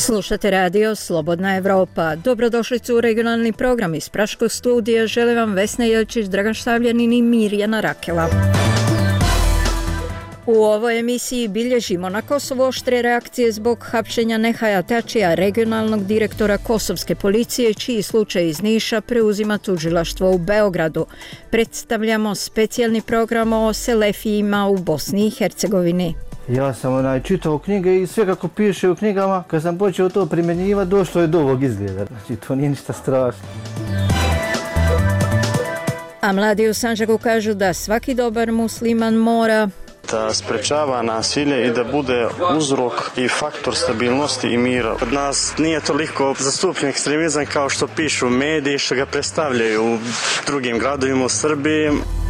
Slušate radio Slobodna Evropa. Dobrodošlicu u regionalni program iz Praškog studija. Žele vam Vesna Jelčić, Dragan Štavljanin i Mirjana Rakela. U ovoj emisiji bilježimo na Kosovo oštre reakcije zbog hapšenja Nehaja Tačija, regionalnog direktora kosovske policije, čiji slučaj iz Niša preuzima tužilaštvo u Beogradu. Predstavljamo specijalni program o Selefijima u Bosni i Hercegovini. Ja sam čitao knjige i sve kako piše u knjigama, kad sam počeo to primjenjivati, došlo je do ovog izgleda. Znači, to nije ništa strašno. A mladi u Sandžaku kažu da svaki dobar musliman mora da sprečava nasilje i da bude uzrok i faktor stabilnosti i mira. Kod nas nije toliko zastupljen ekstremizam kao što pišu mediji, što ga predstavljaju u drugim gradovima u Srbiji.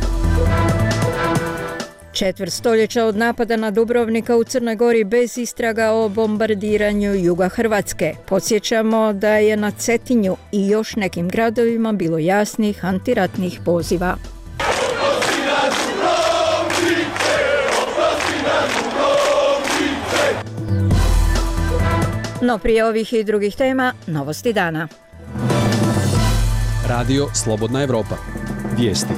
Četvrt stoljeća od napada na Dubrovnika u Crnoj Gori bez istraga o bombardiranju juga Hrvatske. Podsjećamo da je na Cetinju i još nekim gradovima bilo jasnih antiratnih poziva. No prije ovih i drugih tema, novosti dana. Radio Slobodna Evropa. Vijesti.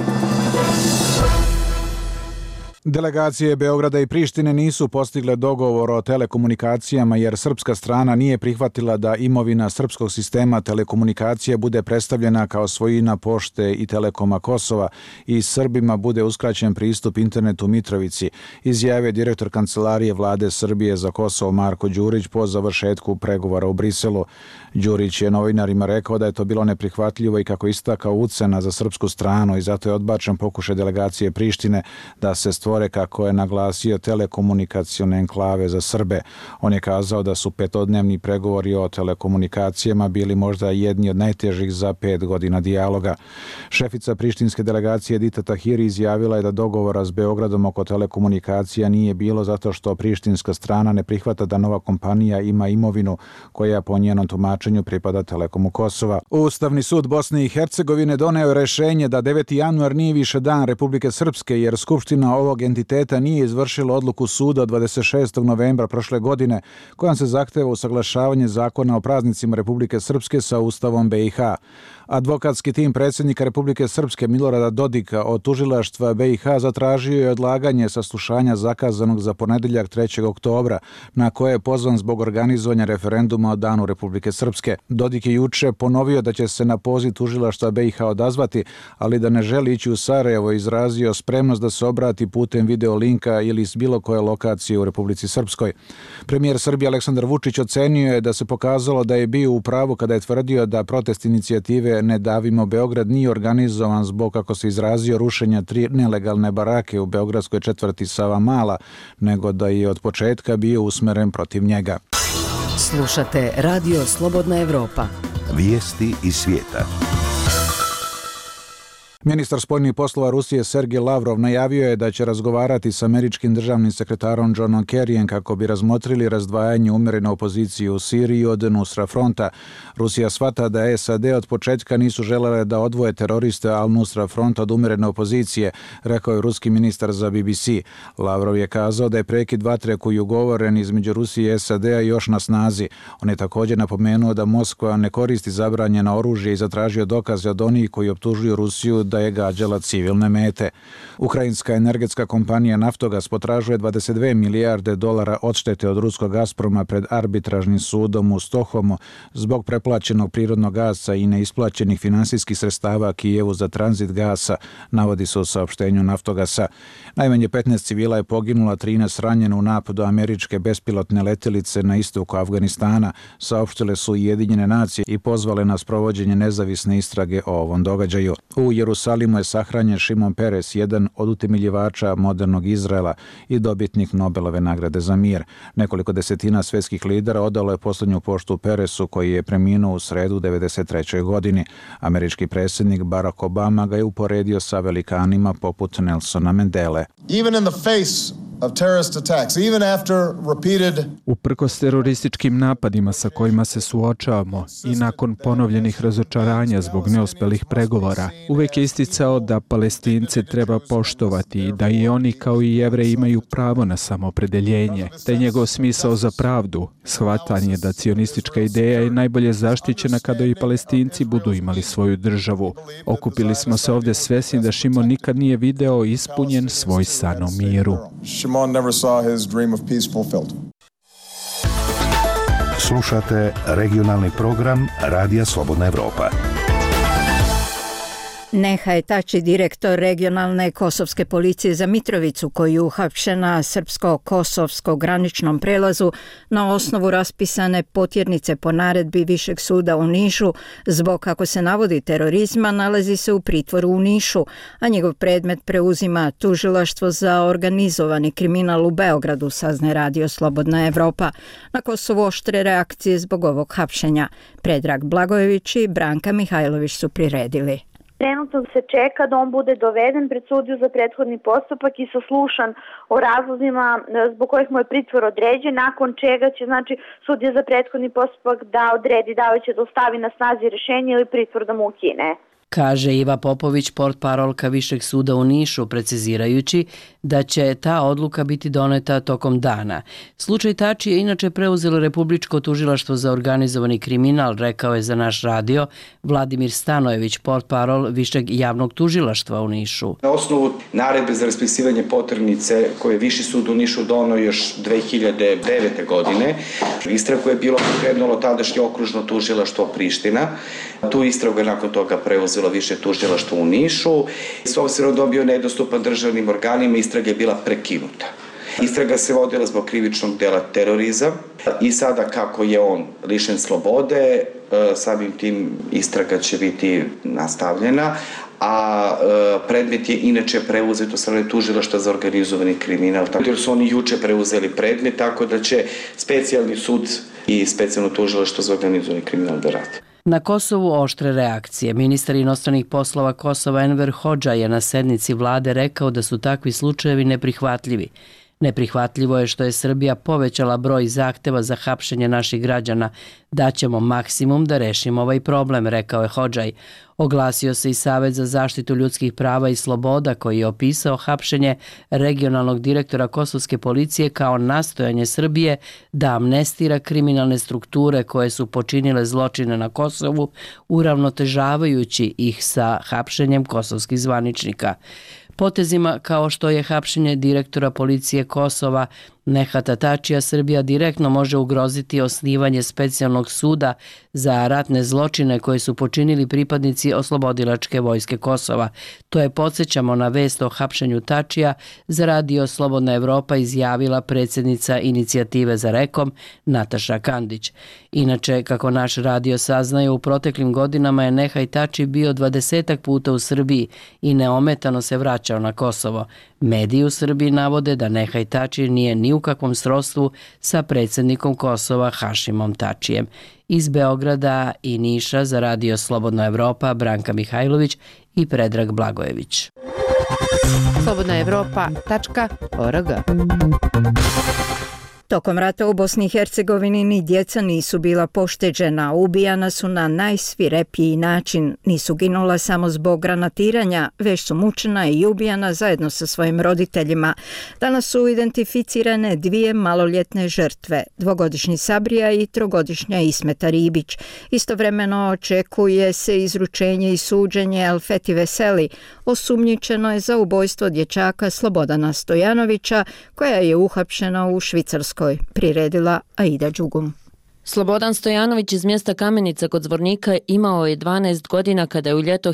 Delegacije Beograda i Prištine nisu postigle dogovor o telekomunikacijama jer srpska strana nije prihvatila da imovina srpskog sistema telekomunikacija bude predstavljena kao svojina Pošte i Telekoma Kosova i Srbima bude uskraćen pristup internetu Mitrovici, izjavio direktor Kancelarije Vlade Srbije za Kosovo Marko Đurić po završetku pregovora u Briselu. Đurić je novinarima rekao da je to bilo neprihvatljivo i kako istakao ucena za srpsku stranu i zato je odbačen pokušaj delegacije Prištine da se stvore, kako je naglasio, telekomunikacione enklave za Srbe. On je kazao da su petodnevni pregovori o telekomunikacijama bili možda jedni od najtežih za 5 godina dijaloga. Šefica prištinske delegacije Dita Tahiri izjavila je da dogovora s Beogradom oko telekomunikacija nije bilo zato što prištinska strana ne prihvata da nova kompanija ima imovinu koja po njenom tumačenju pripada Telekomu Kosova. Ustavni sud Bosne i Hercegovine doneo je rešenje da 9. januar nije više dan Republike Srpske jer Skupština ovog entiteta nije izvršila odluku suda od 26. novembra prošle godine kojom se zahteva usaglašavanje zakona o praznicima Republike Srpske sa Ustavom BiH. Advokatski tim predsjednika Republike Srpske Milorada Dodika od tužilaštva BiH zatražio je odlaganje saslušanja zakazanog za ponedjeljak 3. oktobra na koje je pozvan zbog organizovanja referenduma o Danu Republike Srpske. Dodik je juče ponovio da će se na poziv tužilaštva BiH odazvati, ali da ne želi ići u Sarajevo, izrazio spremnost da se obrati putem video linka ili s bilo koje lokacije u Republici Srpskoj. Premijer Srbije Aleksandar Vučić ocenio je da se pokazalo da je bio u pravu kada je tvrdio da protest inicijative Ne davimo Beograd nije organizovan zbog, kako se izrazio, rušenja 3 nelegalne barake u beogradskoj četvrti Savamala, nego da je od početka bio usmeren protiv njega. Slušate Radio Slobodna Evropa. Vijesti iz svijeta. Ministar spoljnih poslova Rusije Sergej Lavrov najavio je da će razgovarati s američkim državnim sekretarom Johnom Kerryjem kako bi razmotrili razdvajanje umjerene opozicije u Siriji od Nusra fronta. Rusija shvata da SAD od početka nisu želele da odvoje teroriste Al-Nusra fronta od umjerene opozicije, rekao je ruski ministar za BBC. Lavrov je kazao da je prekid vatre koji je ugovoren između Rusije i SAD-a još na snazi. On je također napomenuo da Moskva ne koristi zabranjeno oružje i zatražio dokaze od onih koji optužuju Rusiju da je gađala civilne mete. Ukrajinska energetska kompanija Naftogas potražuje $22 milijarde odštete od ruskog Gazproma pred arbitražnim sudom u Stokholmu zbog preplaćenog prirodnog gasa i neisplaćenih finansijskih sredstava Kijevu za tranzit gasa, navodi se u saopštenju Naftogasa. Najmanje 15 civila je poginula, 13 ranjeno u napadu američke bespilotne letjelice na istoku Afganistana, saopštile su Ujedinjene nacije i pozvale na sprovođenje nezavisne istrage o ovom događaju. U Jerusalimu je sahranjen Šimon Peres, jedan od utemeljivača modernog Izraela i dobitnik Nobelove nagrade za mir. Nekoliko desetina svjetskih lidera odalo je posljednju poštu Peresu, koji je preminuo u sredu u 93. godini. Američki predsjednik Barack Obama ga je uporedio sa velikanima poput Nelsona Mandele. Even in the face Uprkos terorističkim napadima sa kojima se suočavamo i nakon ponovljenih razočaranja zbog neuspelih pregovora, uvek je isticao da Palestince treba poštovati i da i oni kao i Jevreji imaju pravo na samoopredeljenje, da je njegov smisao za pravdu, shvatanje da cionistička ideja je najbolje zaštićena kada i Palestinci budu imali svoju državu. Okupili smo se ovdje svesni da Šimon nikad nije video ispunjen svoj san o miru. Slušate regionalni program Radija Slobodna Evropa. Nehaj Tači, direktor regionalne kosovske policije za Mitrovicu, koji je uhapšen na srpsko-kosovsko graničnom prelazu na osnovu raspisane potjernice po naredbi Višeg suda u Nišu, zbog, kako se navodi, terorizma, nalazi se u pritvoru u Nišu, a njegov predmet preuzima tužilaštvo za organizovani kriminal u Beogradu, saznaje Radio Slobodna Evropa. Na Kosovu oštre reakcije zbog ovog hapšenja. Predrag Blagojević i Branka Mihajlović su priredili. Trenutno se čeka da on bude doveden pred sudiju za prethodni postupak i saslušan o razlozima zbog kojih mu je pritvor određen, nakon čega će sudija za prethodni postupak da odredi da li će da ostavi na snazi rješenje ili pritvor da mu ukine. Kaže Iva Popović, portparolka Višeg suda u Nišu, precizirajući da će ta odluka biti doneta tokom dana. Slučaj Tači je inače preuzelo Republičko tužilaštvo za organizovani kriminal, rekao je za naš radio Vladimir Stanojević, portparol Višeg javnog tužilaštva u Nišu. Na osnovu naredbe za raspisivanje potrebnice koje je Viši sud u Nišu donio još 2009. godine, istragu je bilo pokrenulo tadašnje okružno tužilaštvo Priština. Tu istragu je nakon toga preuzelo Više tužilaštvo u Nišu. S obzirom da je bio nedostupan državnim organima, istraga je bila prekinuta. Istraga se vodila zbog krivičnog dela terorizam i sada kako je on lišen slobode, samim tim istraga će biti nastavljena, a predmet je inače preuzet od strane tužilaštva za organizovani kriminal. Jer su oni juče preuzeli predmet, tako da će specijalni sud i specijalno tužilaštvo za organizovani kriminal da rade. Na Kosovu oštre reakcije. Ministar inostranih poslova Kosova Enver Hodža je na sednici vlade rekao da su takvi slučajevi neprihvatljivi. Neprihvatljivo je što je Srbija povećala broj zahteva za hapšenje naših građana. Daćemo maksimum da rešimo ovaj problem, rekao je Hodžaj. Oglasio se i Savet za zaštitu ljudskih prava i sloboda, koji je opisao hapšenje regionalnog direktora kosovske policije kao nastojanje Srbije da amnestira kriminalne strukture koje su počinile zločine na Kosovu, uravnotežavajući ih sa hapšenjem kosovskih zvaničnika. Potezima kao što je hapšenje direktora policije Kosova Nehata Tačija, Srbija direktno može ugroziti osnivanje specijalnog suda za ratne zločine koje su počinili pripadnici Oslobodilačke vojske Kosova. To je, podsjećamo na vest o hapšenju Tačija, za Radio Slobodna Evropa izjavila predsjednica Inicijative za Rekom Nataša Kandić. Inače, kako naš radio saznaje, u proteklim godinama je Nehaj Tači bio 20 puta u Srbiji i neometano se vraćao na Kosovo. Mediji u Srbiji navode da Nehaj Tači nije ni u kakvom srodstvu sa predsjednikom Kosova Hašimom Tačijem. Iz Beograda i Niša za Radio Slobodna Evropa Branka Mihajlović i Predrag Blagojević. slobodnaevropa.org. Tokom rata u Bosni i Hercegovini ni djeca nisu bila pošteđena, ubijana su na najsvirepiji način. Nisu ginula samo zbog granatiranja, već su mučena i ubijana zajedno sa svojim roditeljima. Danas su identificirane 2 maloljetne žrtve, 2-godišnji Sabrija i 3-godišnja Ismeta Ribić. Istovremeno očekuje se izručenje i suđenje Elfeti Veseli, osumnjičeno je za ubojstvo dječaka Slobodana Stojanovića, koja je uhapšena u Švicarskoj, priredila Aida Đugum. Slobodan Stojanović iz mjesta Kamenica kod Zvornika imao je 12 godina kada je u ljeto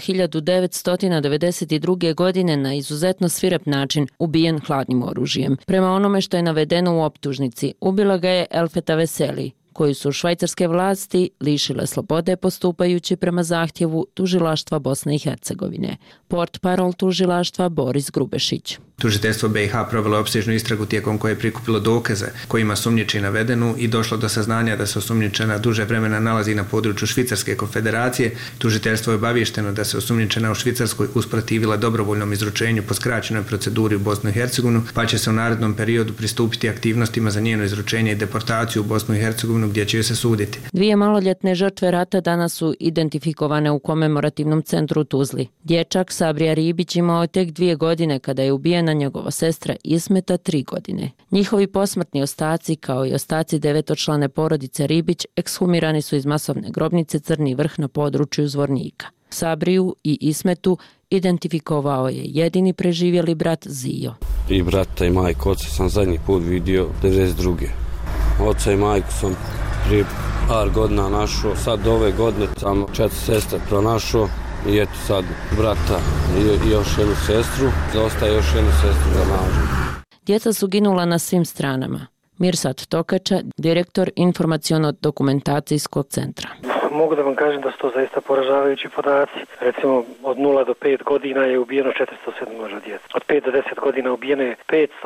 1992. godine na izuzetno svirep način ubijen hladnim oružjem. Prema onome što je navedeno u optužnici, ubila ga je Elfeta Veseli. koju su švajcarske vlasti lišile slobode postupajući prema zahtjevu tužilaštva Bosne i Hercegovine. Portparol tužilaštva Boris Grubešić. Tužiteljstvo BiH provelo opsežnu istragu tijekom koje je prikupilo dokaze kojima sumnjiči navedenu i došlo do saznanja da se osumnjičena duže vremena nalazi na području Švicarske konfederacije. Tužiteljstvo je obavješteno da se osumnjičena u Švicarskoj usprotivila dobrovoljnom izručenju po skraćenoj proceduri u Bosnu i Hercegovinu, pa će se u narednom periodu pristupiti aktivnostima za njeno izručenje i deportaciju u Bosnu i Hercegovinu gdje će joj se suditi. 2 maloljetne žrtve rata danas su identifikovane u komemorativnom centru u Tuzli. Dječak Sabrija Ribić imao je tek 2 godine kada je ubijena njegova sestra Ismeta 3 godine. Njihovi posmrtni ostaci, kao i ostaci 9-člane porodice Ribić, ekshumirani su iz masovne grobnice Crni vrh na području Zvornika. Sabriju i Ismetu identifikovao je jedini preživjeli brat Zio. I brata i majku, oca sam zadnji put vidio 92. Oca i majku sam prije par godina našao, sad ove godine sam 4 sestre pronašao i eto sad brata i još jednu sestru, ostaje još jednu sestru da nađem. Djeca su ginula na svim stranama. Mirsad Tokača, direktor informaciono-dokumentacijskog centra. Mogu da vam kažem da su to zaista poražavajući podaci. Recimo, od 0 do 5 godina je ubijeno 407 djece. Od 5 do 10 godina ubijeno je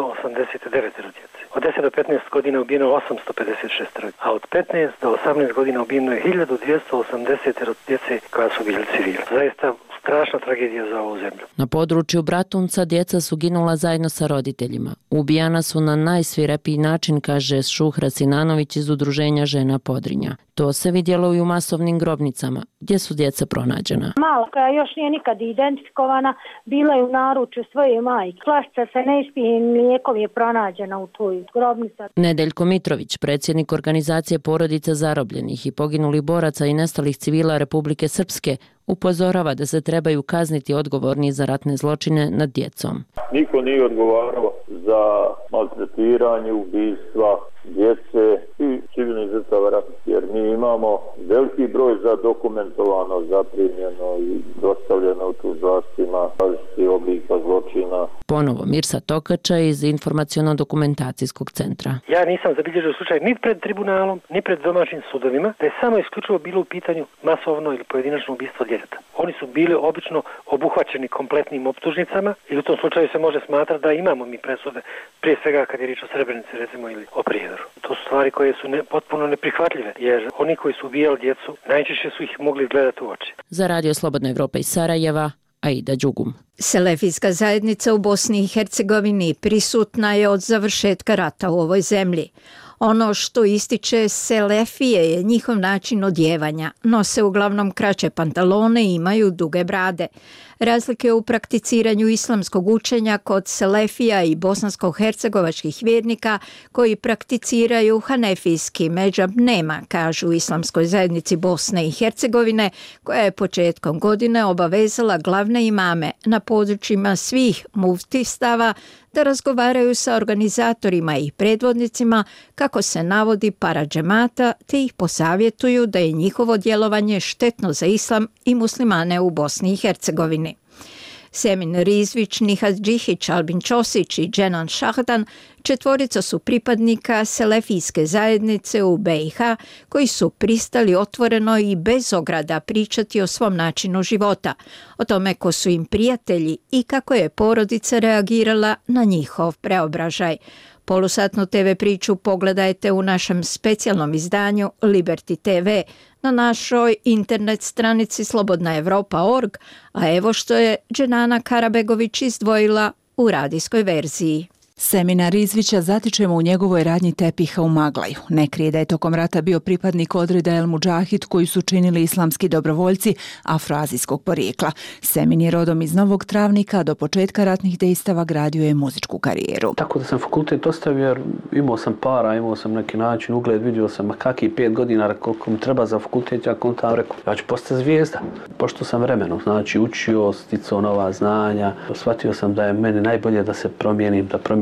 589 djece. Od 10 do 15 godina ubijeno je 856, a od 15 do 18 godina ubijeno je 1280 djece koja su bili civili. Zaista strašna tragedija za ovu zemlju. Na području Bratunca djeca su ginula zajedno sa roditeljima. Ubijana su na najsvirepiji način, kaže Šuhra Sinanović iz Udruženja žena Podrinja. To se vidjelo i u masovnim grobnicama, gdje su djeca pronađena. Mala koja još nije nikad identifikovana, bila je u naručju svoje majke. Flašica sa neispijenim mlijekom je pronađena u toj grobnici. Nedeljko Mitrović, predsjednik organizacije porodica zarobljenih i poginulih boraca i nestalih civila Republike Srpske, upozorava da se trebaju kazniti odgovorni za ratne zločine nad djecom. Niko nije odgovarao za maltretiranje, ubistva djece i civilnih žrtava rata, jer mi imamo veliki broj zadokumentovano, zaprimljeno i dostavljeno u tužilaštvima različitih oblika zločina. Ponovo Mirsa Tokača iz informaciono-dokumentacijskog centra. Ja nisam zabilježio slučaj ni pred tribunalom, ni pred domaćim sudovima, da je samo isključivo bilo u pitanju masovno ili pojedinačno ubistvo djeteta. Oni su bili obično obuhvaćeni kompletnim optužnicama i u tom slučaju se može smatrati da imamo mi presude, prije svega kad je riječ o Srebrenici recimo ili o Prijedoru. To su stvari koje su potpuno neprihvatljive, jer oni koji su ubijali djecu najčešće su ih mogli gledati u oči. Za Radio Slobodna Evropa iz Sarajeva, Aida Đugum. Selefijska zajednica u Bosni i Hercegovini prisutna je od završetka rata u ovoj zemlji. Ono što ističe Selefije je njihov način odjevanja. Nose uglavnom kraće pantalone i imaju duge brade. Razlike u prakticiranju islamskog učenja kod Selefija i bosansko-hercegovačkih vjernika koji prakticiraju hanefijski medžab nema, kažu u Islamskoj zajednici Bosne i Hercegovine, koja je početkom godine obavezala glavne imame na područjima svih muftistava da razgovaraju sa organizatorima i predvodnicima, kako se navodi paradžemata, te ih posavjetuju da je njihovo djelovanje štetno za islam i muslimane u Bosni i Hercegovini. Semin Rizvić, Nihat Džihić, Albin Ćosić i Dženan Šahdan, 4 su pripadnika Selefijske zajednice u BiH koji su pristali otvoreno i bez ograda pričati o svom načinu života, o tome ko su im prijatelji i kako je porodica reagirala na njihov preobražaj. Polusatnu TV priču pogledajte u našem specijalnom izdanju Liberty TV na našoj internet stranici slobodnaevropa.org, a evo što je Dženana Karabegović izdvojila u radijskoj verziji. Semina Rizvića zatičemo u njegovoj radnji tepiha u Maglaju. Ne krije da je tokom rata bio pripadnik odreda El Mudžahid koji su činili islamski dobrovoljci afroazijskog porijekla. Semin je rodom iz Novog Travnika, do početka ratnih dejstava gradio je muzičku karijeru. Tako da sam fakultet ostavio jer imao sam para, imao sam neki način, ugled, vidio sam kakvih 5 godina, koliko mi treba za fakultet, ja kontam rekao, ja ću postati zvijezda. Pošto sam vremenom, znači učio, sticao nova znanja, shvatio sam da je meni najbolje da se promijenim,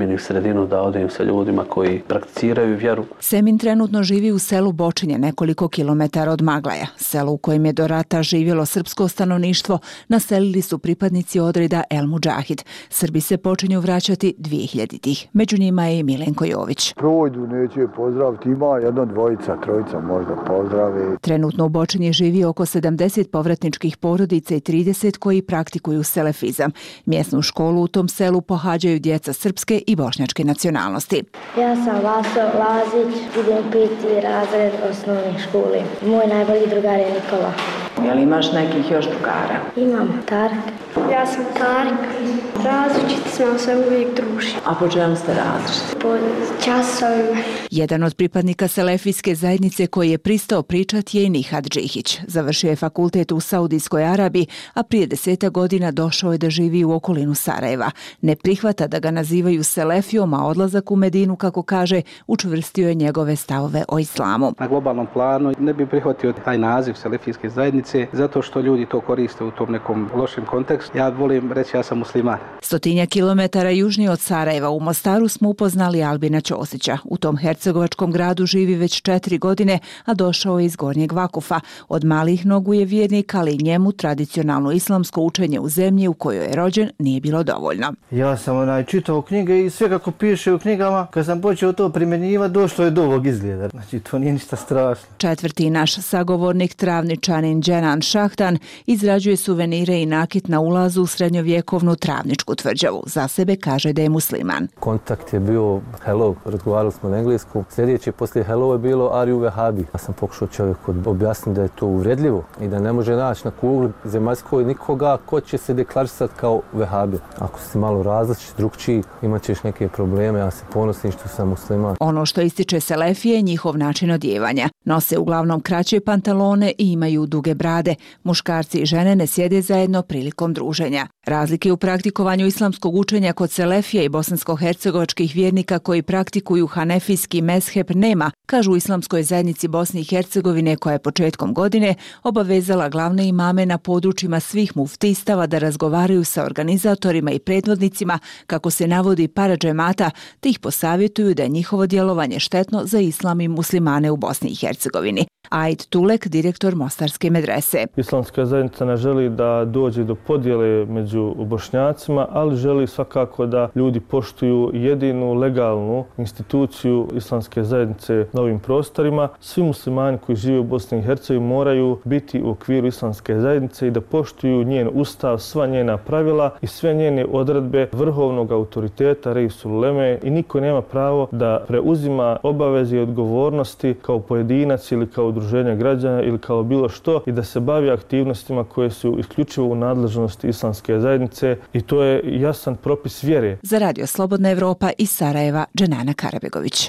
promijenim sredinu, da odem sa ljudima koji prakticiraju vjeru. Semin trenutno živi u selu Bočinje, nekoliko kilometara od Maglaja. Selo u kojem je do rata živjelo srpsko stanovništvo naselili su pripadnici odreda El Mudžahid. Srbi se počinju vraćati 2000-ih. Među njima je i Milenko Jović. Prođu, neće pozdraviti, ima jedno, dvojica, trojica možda pozdravi. Trenutno u Bočinji živi oko 70 povratničkih porodica i 30 koji praktikuju selefizam. Mjesnu školu u tom selu pohađaju djeca srpske i bošnjačke nacionalnosti. Ja sam Vaso Lazić, idem 5. razred osnovne škole. Moj najbolji drugar je Nikola. Jel imaš nekih još drugara? Imam Tark. Ja sam Tark. Različiti smo se uvijek družili. A po čemu ste različiti? Po časovima. Jedan od pripadnika selefijske zajednice koji je pristao pričati je i Nihad Džihić. Završio je fakultet u Saudijskoj Arabiji, a prije 10 godina došao je da živi u okolinu Sarajeva. Ne prihvata da ga nazivaju selefijom, a odlazak u Medinu, kako kaže, učvrstio je njegove stavove o islamu. Na globalnom planu ne bi prihvatio taj naziv selefijske zajednice zato što ljudi to koriste u tom nekom lošem kontekstu. Ja volim reći ja sam musliman. 100 kilometara južnije od Sarajeva u Mostaru smo upoznali Albina Ćosića. U tom hercegovačkom gradu živi već 4 godine, a došao je iz Gornjeg Vakufa. Od malih nogu je vjernik, ali njemu tradicionalno islamsko učenje u zemlji u kojoj je rođen nije bilo dovoljno. Ja sam čitao knjige i sve kako piše u knjigama, kad sam počeo to primjenjivati, došlo je do ovog izgleda. Znači, to nije ništa strašno. Četvrti naš sagovornik, travničanin Dženan Šahtan, izrađuje suvenire i nakit na ulazu u srednjovjekovnu travničku tvrđavu. Za sebe kaže da je musliman. Kontakt je bio hello, razgovarali smo na englesku. Sljedeće poslije hello je bilo are you Wahhabi. Ja sam pokušao čovjeku objasniti da je to uvredljivo i da ne može naći na kugli zemaljskoj nikoga ko će se deklarisati kao Wahhabi. Ako si malo različit, drugčiji, imat ćeš neke probleme, ja se ponosim što sam musliman. Ono što ističe selefije je njihov način odjevanja. Nose uglavnom kraće pantalone i imaju duge brade. Muškarci i žene ne sjede zajedno prilikom druženja. Razlike u praktikovanju islamskog učenja kod selefija i bosansko-hercegovačkih vjernika koji praktikuju hanefijski mezheb nema, kažu u islamskoj zajednici Bosne i Hercegovine koja je početkom godine obavezala glavne imame na područjima svih muftistava da razgovaraju sa organizatorima i predvodnicima, kako se navodi para džemata, te ih posavjetuju da je njihovo djelovanje štetno za islam i muslimane u Bosni i Hercegovini. Aid Tulek, direktor Mostarske medrese. Islamska zajednica ne želi da dođe do podjele među bošnjacima, ali želi svakako da ljudi poštuju jedinu legalnu instituciju islamske zajednice na ovim prostorima. Svi muslimani koji žive u Bosni i Hercegovini moraju biti u okviru islamske zajednice i da poštuju njen ustav, sva njena pravila i sve njene odredbe vrhovnog autoriteta Reisul Uleme i niko nema pravo da preuzima obaveze i odgovornosti kao pojedinac ili kao udruženja građana ili kao bilo što i da se bavi aktivnostima koje su isključivo u nadležnosti islamske zajednice i to je jasan propis vjere. Za Radio Slobodna Evropa iz Sarajeva, Dženana Karabegović.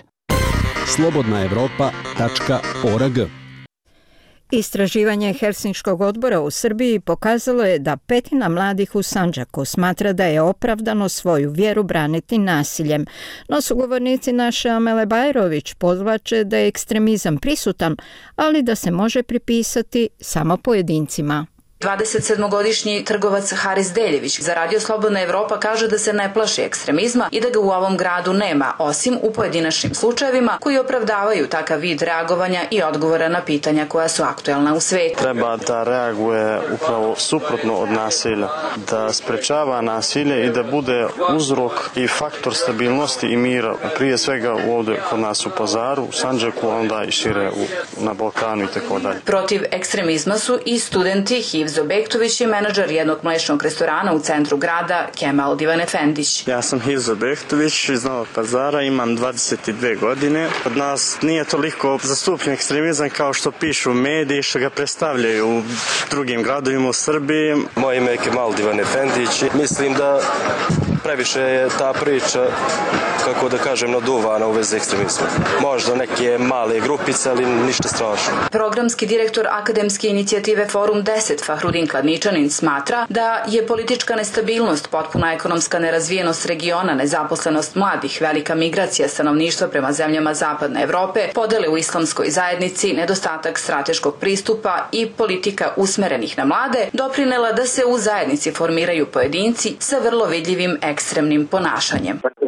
slobodnaevropa.org. Istraživanje Helsinškog odbora u Srbiji pokazalo je da 1/5 mladih u Sandžaku smatra da je opravdano svoju vjeru braniti nasiljem. No sugovornici naše Amele Bajrović podvlače da je ekstremizam prisutan, ali da se može pripisati samo pojedincima. 27-godišnji trgovac Haris Deljević za Radio Slobodna Evropa kaže da se ne plaši ekstremizma i da ga u ovom gradu nema, osim u pojedinačnim slučajevima koji opravdavaju takav vid reagovanja i odgovora na pitanja koja su aktuelna u svijetu. Treba da reaguje upravo suprotno od nasilja, da sprečava nasilje i da bude uzrok i faktor stabilnosti i mira, prije svega ovdje kod nas u Pazaru, u Sandžaku, onda i šire na Balkanu i tako dalje. Protiv ekstremizma su i studenti. Hivzo Bektović je menadžer jednog mlečnog restorana u centru grada, Kemal Divanefendić. Ja sam Hivzo Bektović iz Novog Pazara, imam 22 godine. Kod nas nije toliko zastupljen ekstremizam kao što pišu mediji, što ga predstavljaju u drugim gradovima u Srbiji. Moje ime je Kemal Divanefendić. Mislim da previše je ta priča, kako da kažem, naduvana u vezi ekstremizma. Možda neke male grupice, ali ništa strašno. Programski direktor akademske inicijative Forum 10, Fahrudin Kladničanin, smatra da je politička nestabilnost, potpuna ekonomska nerazvijenost regiona, nezaposlenost mladih, velika migracija stanovništva prema zemljama Zapadne Evrope, podele u islamskoj zajednici, nedostatak strateškog pristupa i politika usmerenih na mlade doprinela da se u zajednici formiraju pojedinci sa vrlo vidljivim ekstremnim ponašanjem.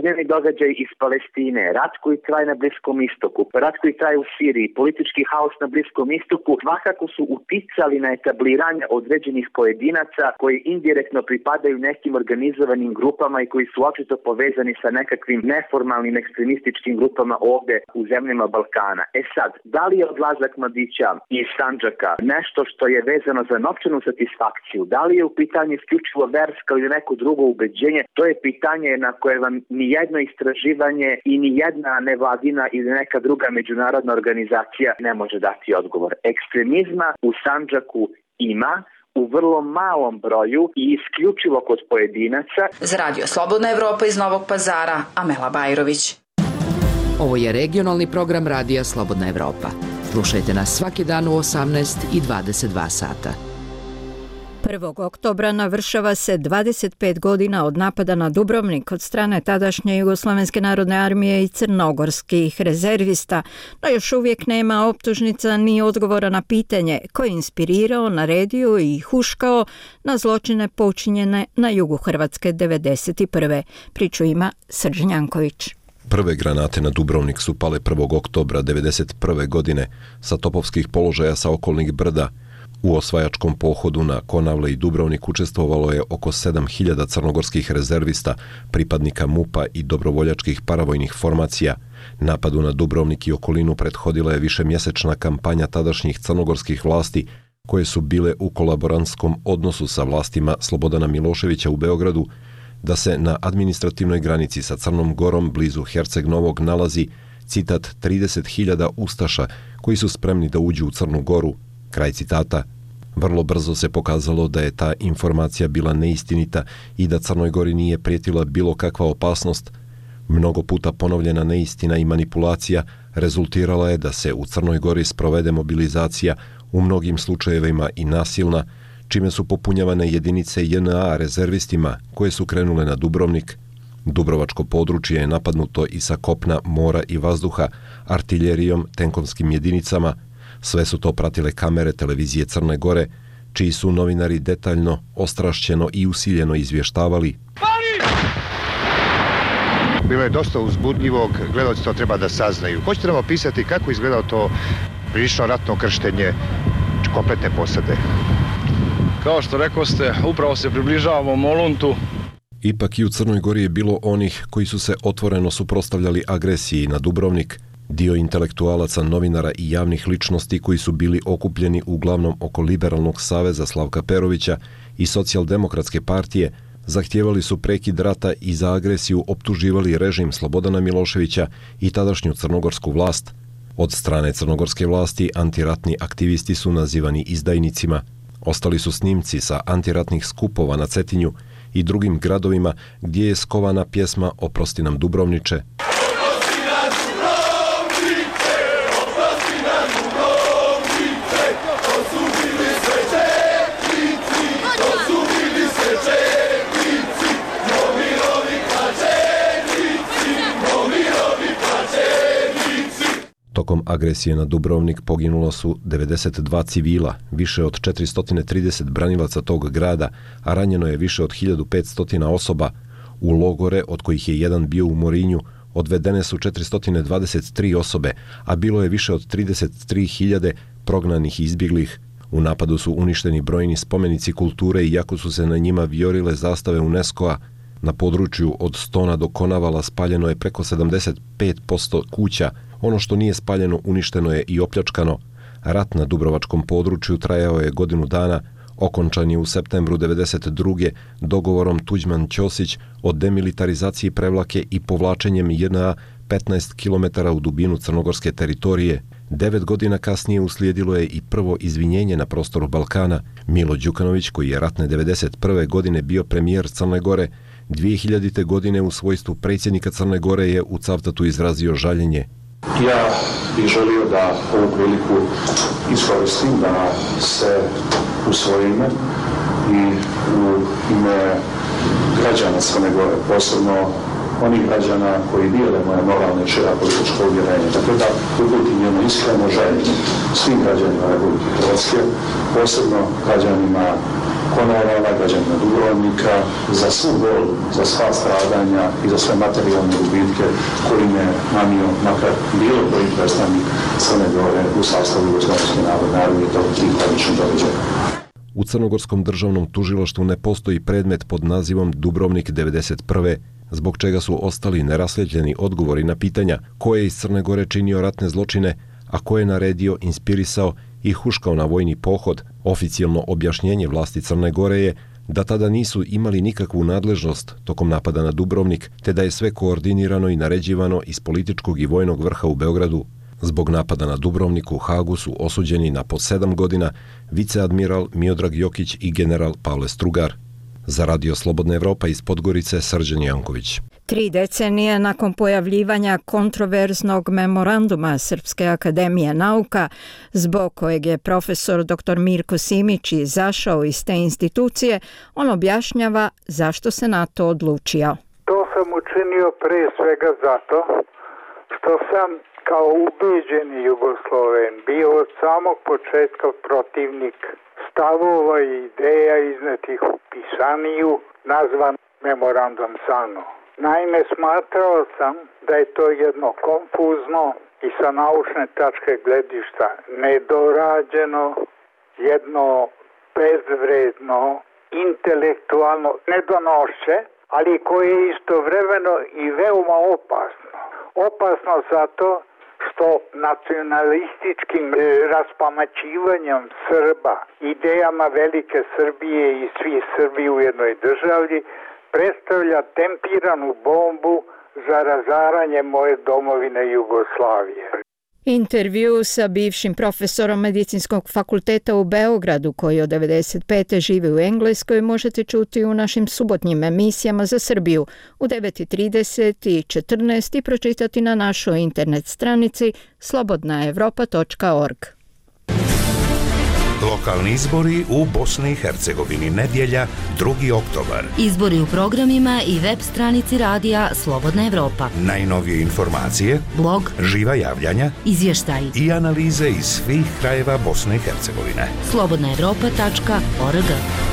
svakodnevni događaj iz Palestine, rat koji traje na Bliskom istoku, rat koji traje u Siriji, politički haos na Bliskom istoku, svakako su uticali na etabliranje određenih pojedinaca koji indirektno pripadaju nekim organizovanim grupama i koji su očito povezani sa nekakvim neformalnim ekstremističkim grupama ovde u zemljama Balkana. Sad, da li je odlazak mladića iz Sandžaka nešto što je vezano za novčanu satisfakciju, da li je u pitanju isključivo verska ili neko drugo ubeđenje, to je pitanje na koje vam ni jedno istraživanje i ni jedna nevladina ili neka druga međunarodna organizacija ne može dati odgovor. Ekstremizma u Sandžaku ima, u vrlo malom broju i isključivo kod pojedinaca. Za Radio Slobodna Evropa iz Novog Pazara, Amela Bajrović. Ovo je regionalni program Radija Slobodna Evropa. Slušajte nas svaki dan u 18 i 22 sata. 1. oktobra navršava se 25 godina od napada na Dubrovnik od strane tadašnje Jugoslavenske narodne armije i crnogorskih rezervista, no još uvijek nema optužnica ni odgovora na pitanje ko je inspirirao, naredio i huškao na zločine počinjene na jugu Hrvatske 1991. Priču ima Srđan Janković. Prve granate na Dubrovnik su pale 1. oktobra 1991. godine sa topovskih položaja sa okolnih brda. U osvajačkom pohodu na Konavle i Dubrovnik učestvovalo je oko 7000 crnogorskih rezervista, pripadnika MUP-a i dobrovoljačkih paravojnih formacija. Napadu na Dubrovnik i okolinu prethodila je višemjesečna kampanja tadašnjih crnogorskih vlasti, koje su bile u kolaborantskom odnosu sa vlastima Slobodana Miloševića u Beogradu, da se na administrativnoj granici sa Crnom Gorom blizu Herceg Novog nalazi, citat, 30.000 ustaša koji su spremni da uđu u Crnu Goru. Kraj citata. Vrlo brzo se pokazalo da je ta informacija bila neistinita i da Crnoj Gori nije prijetila bilo kakva opasnost. Mnogo puta ponovljena neistina i manipulacija rezultirala je da se u Crnoj Gori sprovede mobilizacija, u mnogim slučajevima i nasilna, čime su popunjavane jedinice JNA rezervistima koje su krenule na Dubrovnik. Dubrovačko područje je napadnuto i sa kopna, mora i vazduha, artiljerijom, tenkovskim jedinicama. Sve su to pratile kamere televizije Crne Gore, čiji su novinari detaljno, ostrašćeno i usiljeno izvještavali. Bilo je dosta uzbudljivog, gledalci to treba da saznaju. Hoćete nam opisati kako izgledao to prilično ratno krštenje kompletne posade? Kao što rekoste, upravo se približavamo Moluntu. Ipak i u Crnoj Gori je bilo onih koji su se otvoreno suprotstavljali agresiji na Dubrovnik. Dio intelektualaca, novinara i javnih ličnosti koji su bili okupljeni uglavnom oko Liberalnog saveza Slavka Perovića i Socijaldemokratske partije zahtijevali su prekid rata i za agresiju optuživali režim Slobodana Miloševića i tadašnju crnogorsku vlast. Od strane crnogorske vlasti antiratni aktivisti su nazivani izdajnicima. Ostali su snimci sa antiratnih skupova na Cetinju i drugim gradovima gdje je skovana pjesma Oprosti nam Dubrovniče. Tokom agresije na Dubrovnik poginulo su 92 civila, više od 430 branilaca tog grada, a ranjeno je više od 1500 osoba. U logore, od kojih je jedan bio u Morinju, odvedene su 423 osobe, a bilo je više od 33.000 prognanih i izbjeglih. U napadu su uništeni brojni spomenici kulture iako su se na njima vijorile zastave UNESCO-a. Na području od Stona do Konavala spaljeno je preko 75% kuća. Ono što nije spaljeno uništeno je i opljačkano. Rat na Dubrovačkom području trajao je godinu dana, okončan je u septembru 1992. dogovorom Tuđman-Ćosić o demilitarizaciji Prevlake i povlačenjem JNA 15 km u dubinu crnogorske teritorije. 9 godina kasnije uslijedilo je i prvo izvinjenje na prostoru Balkana. Milo Đukanović, koji je ratne 1991. godine bio premijer Crne Gore, 2000. godine u svojstvu predsjednika Crne Gore je u Cavtatu izrazio žaljenje. Ja bih želio da ovu priliku iskoristim da se u svoje ime i u ime građana Crne Gore, posebno onih građana koji dijele moje moralne i šira političko uvjerenje. Dakle, da uputim jedno iskreno željenje svim građanima Republike Hrvatske, posebno građanima Konavala, građanima Dubrovnika, za svu bol, za sva stradanja i za sve materijalne gubitke kojim je nanio makar bilo koji predstavnik Crne Gore u sastavu Jugoslavijske narodne armije tog tih tragičnih događaja. U Crnogorskom državnom tužilaštvu ne postoji predmet pod nazivom Dubrovnik 91. zbog čega su ostali nerasljedljeni odgovori na pitanja ko je iz Crne Gore činio ratne zločine, a ko je naredio, inspirisao i huškao na vojni pohod. Oficijalno objašnjenje vlasti Crne Gore je da tada nisu imali nikakvu nadležnost tokom napada na Dubrovnik, te da je sve koordinirano i naređivano iz političkog i vojnog vrha u Beogradu. Zbog napada na Dubrovnik u Hagu su osuđeni na po 7 godina viceadmiral Miodrag Jokić i general Pavle Strugar. Za Radio Slobodna Evropa iz Podgorice, Srđan Janković. 3 decenije nakon pojavljivanja kontroverznog memoranduma Srpske akademije nauka, zbog kojeg je profesor dr. Mirko Simić izašao iz te institucije, on objašnjava zašto se na to odlučio. To sam učinio pre svega zato što sam kao ubeđeni Jugosloven bio od samog početka protivnik stavova i ideja iznetih u pisaniju nazvan Memorandum Sano. Naime, smatrao sam da je to jedno konfuzno i sa naučne tačke gledišta nedorađeno, jedno bezvredno, intelektualno nedonošće, ali koje je istovremeno i veoma opasno. Opasno zato što nacionalističkim raspamaćivanjem Srba, idejama velike Srbije i svi Srbi u jednoj državi, predstavlja tempiranu bombu za razaranje moje domovine Jugoslavije. Intervju sa bivšim profesorom Medicinskog fakulteta u Beogradu, koji od 1995. živi u Engleskoj, možete čuti u našim subotnjim emisijama za Srbiju u 9:30 i 14 i pročitati na našoj internet stranici slobodnaevropa.org. Lokalni izbori u Bosni i Hercegovini, nedjelja, 2. oktobar. Izbori u programima i web stranici radija Slobodna Evropa. Najnovije informacije, blog, živa javljanja, izvještaj i analize iz svih krajeva Bosne i Hercegovine. slobodnaevropa.org.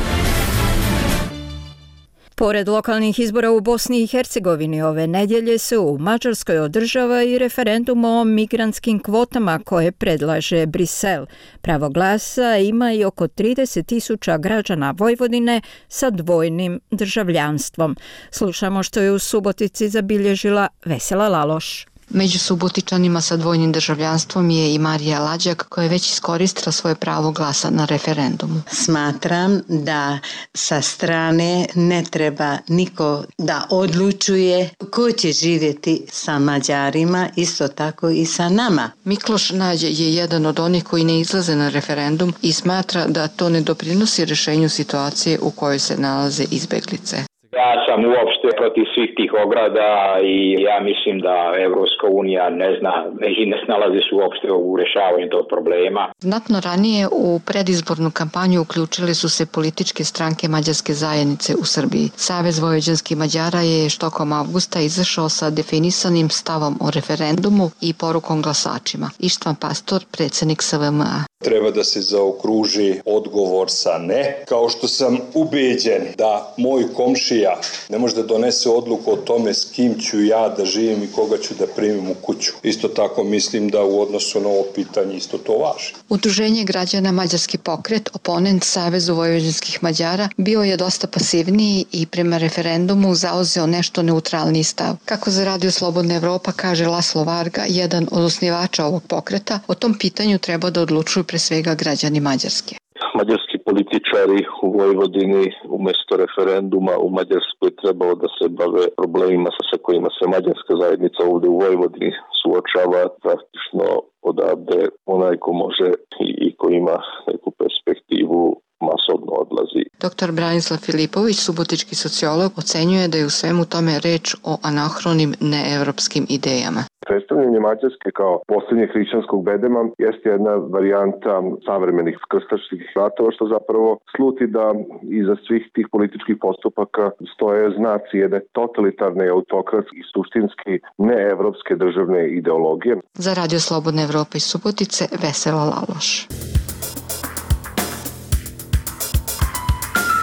Pored lokalnih izbora u Bosni i Hercegovini, ove nedjelje se u Mađarskoj održava i referendum o migrantskim kvotama koje predlaže Brisel. Pravo glasa ima i oko 30.000 građana Vojvodine sa dvojnim državljanstvom. Slušamo što je u Subotici zabilježila Vesela Laloš. Među Subotičanima sa dvojnim državljanstvom je i Marija Lađak, koja je već iskoristila svoje pravo glasa na referendumu. Smatram da sa strane ne treba niko da odlučuje ko će živjeti sa Mađarima, isto tako i sa nama. Mikloš Nađe je jedan od onih koji ne izlaze na referendum i smatra da to ne doprinosi rješenju situacije u kojoj se nalaze izbeglice. Ja sam uopšte protiv svih tih ograda i ja mislim da Evropska unija ne zna i ne snalazi se uopšte u rješavanju tog problema. Znatno ranije u predizbornu kampanju uključili su se političke stranke mađarske zajednice u Srbiji. Savez vojvođanskih Mađara je tokom avgusta izašao sa definisanim stavom o referendumu i porukom glasačima. Ištvan Pastor, predsjednik SVM-a. Treba da se zaokruži odgovor sa ne, kao što sam ubeđen da moj komšija ne može da donese odluku o tome s kim ću ja da živim i koga ću da primim u kuću. Isto tako mislim da u odnosu na ovo pitanje isto to važi. Udruženje građana Mađarski pokret, oponent Savezu vojvođanskih Mađara, bio je dosta pasivniji i prema referendumu zauzeo nešto neutralniji stav. Kako za Radio Slobodna Evropa kaže Laslo Varga, jedan od osnivača ovog pokreta, o tom pitanju treba da odlučuju pre svega građani Mađarske. Mađarski političari u Vojvodini umjesto referenduma u Mađarskoj trebalo da se bave problemima sa kojima se mađarska zajednica ovdje u Vojvodini suočava, praktično odavde onaj ko može i ko ima neku perspektivu masovno odlazi. Dr. Branislav Filipović, subotički sociolog, ocenjuje da je u svemu tome reč o anahronim neevropskim idejama. Predstavljanje Mađarske kao posljednjeg hrišćanskog bedema jeste jedna varijanta savremenih krstaških ratova, što zapravo sluti da iza svih tih političkih postupaka stoje znaci jedne totalitarne, autokratske i suštinski neevropske državne ideologije. Za Radio Slobodna Evropa iz Subotice, Vesela Laloš.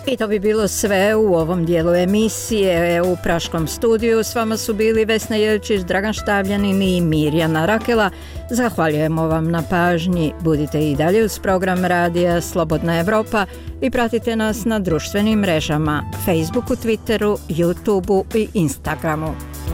I to bi bilo sve u ovom dijelu emisije. U Praškom studiju s vama su bili Vesna Jelčić, Dragan Štavljanin i Mirjana Rakela. Zahvaljujemo vam na pažnji. Budite i dalje uz program radija Slobodna Evropa i pratite nas na društvenim mrežama Facebooku, Twitteru, YouTubeu i Instagramu.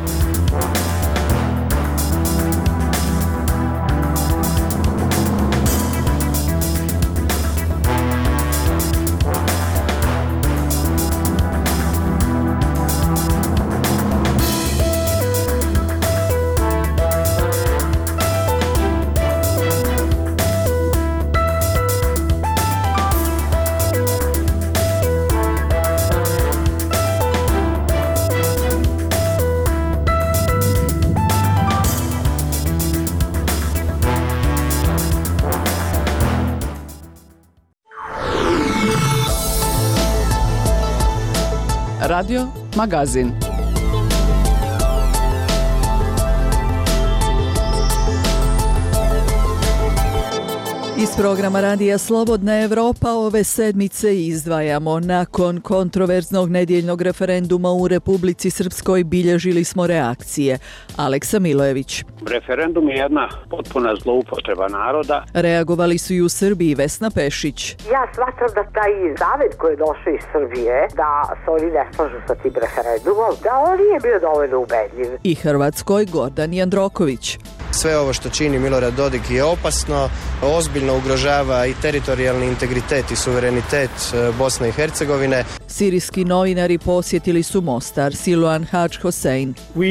Radio Magazin. Iz programa radija Slobodna Evropa ove sedmice izdvajamo. Nakon kontroverznog nedjeljnog referenduma u Republici Srpskoj bilježili smo reakcije. Aleksa Milojević. Referendum je jedna potpuna zloupotreba naroda. Reagovali su i u Srbiji Vesna Pešić. Ja smatram da taj zavet koji je došao iz Srbije, da se oni ne slažu sa tim referendumom, da on nije bio dovoljno ubedljiv. I Hrvatskoj Gordan Jandroković. Sve ovo što čini Milorad Dodik je opasno, ozbiljno ugrožava i teritorijalni integritet i suverenitet Bosne i Hercegovine. Sirijski novinari posjetili su Mostar. Siluan Hadž Hosein.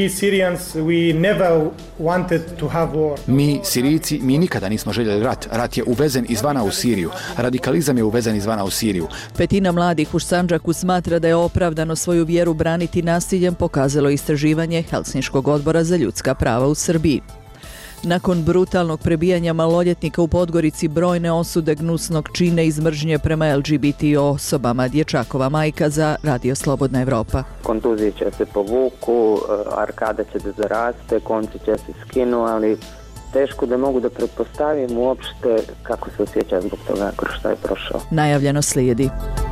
Mi, Sirijci, mi nikada nismo željeli rat. Rat je uvezen izvana u Siriju. Radikalizam je uvezen izvana u Siriju. Petina mladih u Sandžaku smatra da je opravdano svoju vjeru braniti nasiljem, pokazalo istraživanje Helsinškog odbora za ljudska prava u Srbiji. Nakon brutalnog prebijanja maloljetnika u Podgorici, brojne osude gnusnog čina iz mržnje prema LGBT osobama. Dječakova majka za Radio Slobodna Evropa. Kontuzije će se povuku, arkada će da zaraste, konci će se skinu, ali teško da mogu da pretpostavim uopšte kako se osjeća zbog toga kroz što je prošao. Najavljeno slijedi.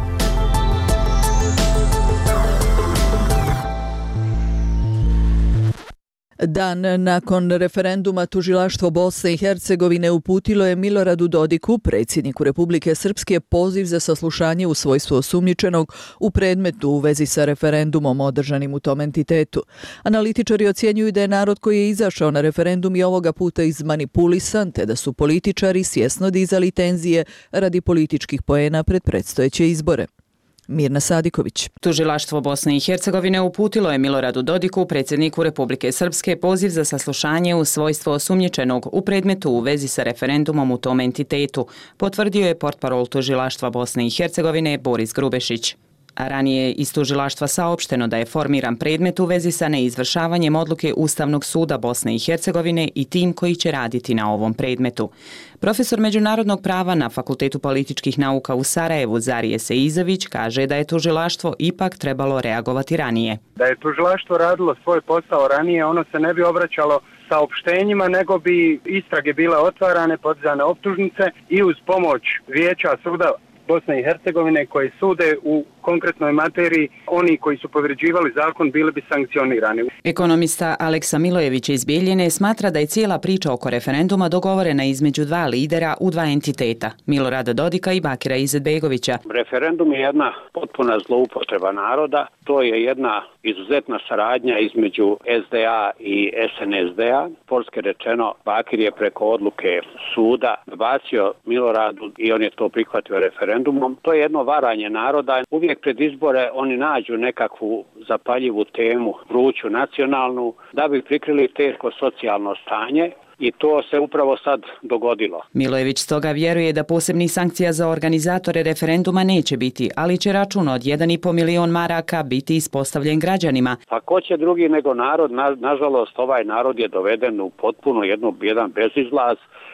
Dan nakon referenduma tužilaštvo Bosne i Hercegovine uputilo je Miloradu Dodiku, predsjedniku Republike Srpske, poziv za saslušanje u svojstvu osumnjičenog u predmetu u vezi sa referendumom održanim u tom entitetu. Analitičari ocjenjuju da je narod koji je izašao na referendum i ovoga puta izmanipulisan, te da su političari svjesno dizali tenzije radi političkih poena pred predstojeće izbore. Mirna Sadiković. Tužilaštvo Bosne i Hercegovine uputilo je Miloradu Dodiku, predsjedniku Republike Srpske, poziv za saslušanje u svojstvo osumnjičenog u predmetu u vezi sa referendumom u tom entitetu, potvrdio je portparol Tužilaštva Bosne i Hercegovine Boris Grubešić. A ranije je iz tužilaštva saopšteno da je formiran predmet u vezi sa neizvršavanjem odluke Ustavnog suda Bosne i Hercegovine i tim koji će raditi na ovom predmetu. Profesor međunarodnog prava na Fakultetu političkih nauka u Sarajevu Zarije Seizović kaže da je tužilaštvo ipak trebalo reagovati ranije. Da je tužilaštvo radilo svoj posao ranije, ono se ne bi obraćalo saopštenjima, nego bi istrage bile otvarane, podizane optužnice i uz pomoć Vijeća suda Bosne i Hercegovine koji sude u konkretnoj materiji, oni koji su povređivali zakon bili bi sankcionirani. Ekonomista Aleksa Milojević iz Bijeljine smatra da je cijela priča oko referenduma dogovorena između dva lidera u dva entiteta, Milorada Dodika i Bakira Izetbegovića. Referendum je jedna potpuna zloupotreba naroda, to je jedna izuzetna saradnja između SDA i SNSD-a. Polski rečeno, Bakir je preko odluke suda bacio Miloradu i on je to prihvatio referendumom. To je jedno varanje naroda. Uvijek pred izbore oni nađu nekakvu zapaljivu temu, vruću nacionalnu, da bi prikrili teško socijalno stanje. I to se upravo sad dogodilo. Milojević stoga vjeruje da posebnih sankcija za organizatore referenduma neće biti, ali će račun od 1,5 milion maraka biti ispostavljen građanima. Pa ko će drugi nego narod? Nažalost, ovaj narod je doveden u potpuno jedan bezizlaz.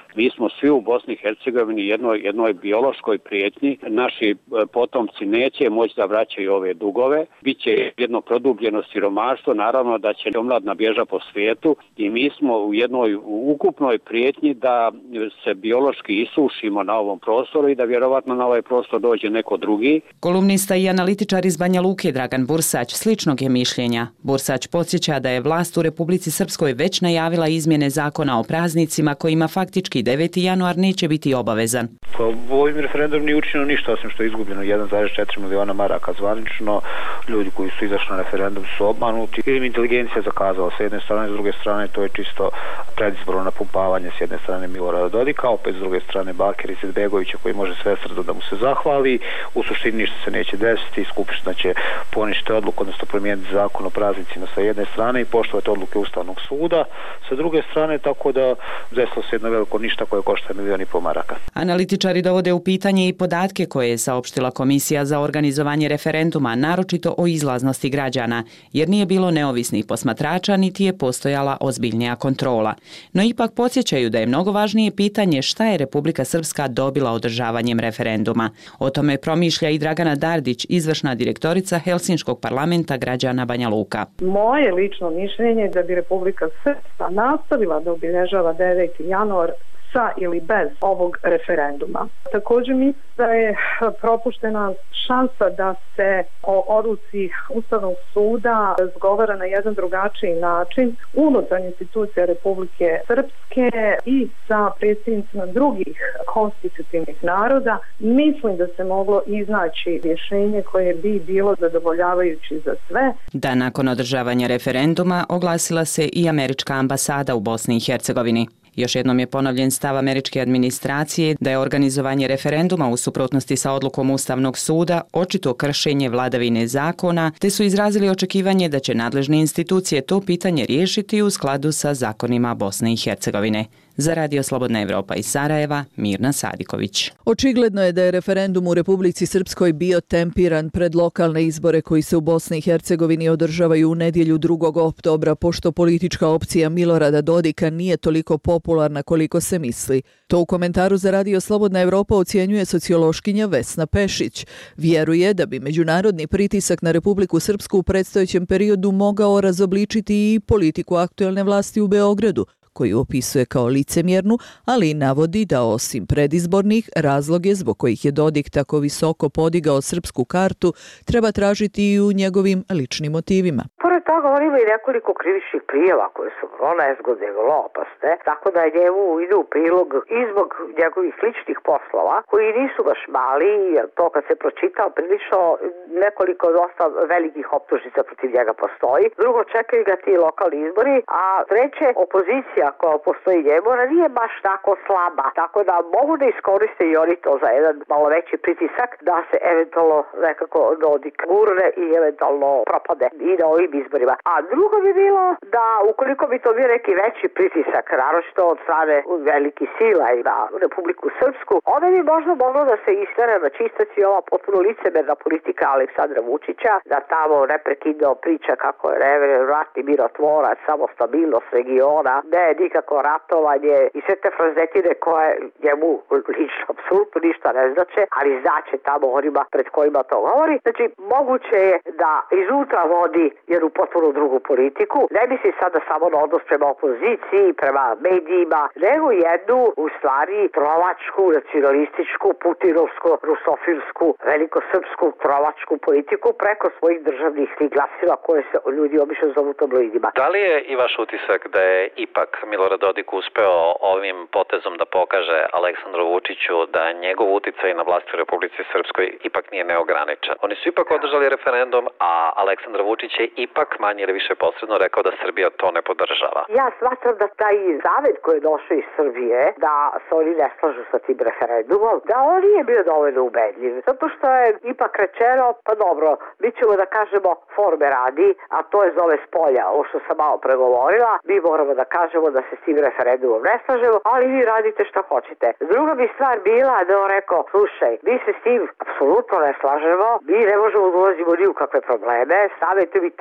Mi smo svi u Bosni i Hercegovini jednoj biološkoj prijetnji. Naši potomci neće moći da vraćaju ove dugove. Biće jedno produbljeno siromaštvo, naravno da će omladna bježa po svijetu i mi smo u jednoj ukupnoj prijetnji da se biološki isušimo na ovom prostoru i da vjerovatno na ovaj prostor dođe neko drugi. Kolumnista i analitičar iz Banja Luke Dragan Bursać sličnog je mišljenja. Bursać podsjeća da je vlast u Republici Srpskoj već najavila izmjene zakona o praznicima kojima faktički 9. januar neće biti obavezan. Ovim referendum nije učinjeno ništa osim što je izgubljeno 1,4 miliona maraka zvanično. Ljudi koji su izašli na referendum su obmanuti. Ili inteligencija zakazala s jedne strane, s druge strane to je čisto predizborno napumpavanje s jedne strane Milorada Dodika, opet s druge strane Bakir Izetbegovića koji može svesrdno da mu se zahvali. U suštini ništa se neće desiti, Skupština će poništiti odluku, odnosno promijeniti zakon o praznicima sa jedne strane i poštovati odluke Ustavnog suda sa druge strane, tako da desilo se jedno veliko ništa koje košta 1,5 miliona maraka. Analitičari dovode u pitanje i podatke koje je saopštila Komisija za organizovanje referenduma, naročito o izlaznosti građana, jer nije bilo neovisnih posmatrača niti je postojala ozbiljnija kontrola. No ipak podsjećaju da je mnogo važnije pitanje šta je Republika Srpska dobila održavanjem referenduma. O tome promišlja i Dragana Dardić, izvršna direktorica Helsinškog parlamenta građana Banja Luka. Moje lično mišljenje je da bi Republika Srpska nastavila da obilježava 9. januar sa ili bez ovog referenduma. Također mislim da je propuštena šansa da se o odluci Ustavnog suda razgovara na jedan drugačiji način unutar institucija Republike Srpske i sa predsjednicima drugih konstitutivnih naroda. Mislim da se moglo iznaći rješenje koje bi bilo zadovoljavajući za sve. Da nakon održavanja referenduma oglasila se i američka ambasada u Bosni i Hercegovini. Još jednom je ponovljen stav američke administracije da je organizovanje referenduma u suprotnosti sa odlukom Ustavnog suda očito kršenje vladavine zakona, te su izrazili očekivanje da će nadležne institucije to pitanje riješiti u skladu sa zakonima Bosne i Hercegovine. Za Radio Slobodna Evropa iz Sarajeva, Mirna Sadiković. Očigledno je da je referendum u Republici Srpskoj bio tempiran pred lokalne izbore koji se u Bosni i Hercegovini održavaju u nedjelju 2. oktobra, pošto politička opcija Milorada Dodika nije toliko popularna koliko se misli. To u komentaru za Radio Slobodna Evropa ocjenjuje sociološkinja Vesna Pešić. Vjeruje da bi međunarodni pritisak na Republiku Srpsku u predstojećem periodu mogao razobličiti i politiku aktuelne vlasti u Beogradu, koju opisuje kao licemjernu, ali i navodi da osim predizbornih razloge zbog kojih je Dodik tako visoko podigao srpsku kartu treba tražiti i u njegovim ličnim motivima. Pored toga on ima i nekoliko krivičnih prijava koje su vrlo nezgodne i vrlo opasne, tako da njemu ide u prilog i zbog njegovih ličnih poslova koji nisu baš mali, jer to kad se pročitao prilično nekoliko dosta velikih optužnica protiv njega postoji. Drugo, čekaju ga ti lokalni izbori, a treće, opozicija koja postoji njemu, ona nije baš tako slaba, tako da mogu da iskoriste i oni to za jedan malo veći pritisak da se eventualno nekako Dodik gurne i eventualno propade i na ovim izborima. A drugo bi bilo da ukoliko bi to bio neki veći pritisak, naročito od strane velikih sila i na Republiku Srpsku, onda bi možda moglo da se istera na čistac i ova potpuno licemerna politika Aleksandra Vučića, da tamo neprekidno priča kako je ratni mirotvorac, samo stabilnost regiona, ne nikako ratovanje i sve te frazetine koje njemu lično apsolutno ništa ne znače, ali znače tamo onima pred kojima to govori. Znači, moguće je da iznutra vodi jednu potpuno drugu politiku. Ne misli sada samo na odnos prema opoziciji, prema medijima, nego jednu, u stvari, trovačku, nacionalističku, putinovsku, rusofilsku, velikosrpsku trovačku politiku preko svojih državnih glasila koje se ljudi obično zovu tabloidima. Da li je i vaš utisak da je ipak Milorad Dodik uspeo ovim potezom da pokaže Aleksandru Vučiću da njegov uticaj na vlast u Republici Srpskoj ipak nije neograničen? Oni su ipak održali referendum, a Aleksandar Vučić je ipak manje ili više posredno rekao da Srbija to ne podržava. Ja smatram da taj zavet koji je došao iz Srbije, da se oni ne slažu sa tim referendumom, da on nije bio dovoljno ubedljiv. Zato što je ipak rečeno, pa dobro, mi ćemo da kažemo forme radi, a to je zove s polja, ovo što sam malo pregovorila, mi moramo da kažemo da se s tim referendumom ne slažemo, ali vi radite šta hoćete. Druga bi stvar bila da on rekao, slušaj, mi se s tim apsolutno ne slažemo, mi ne možemo da ulazimo ni u kakve probleme, stavite mi tebi da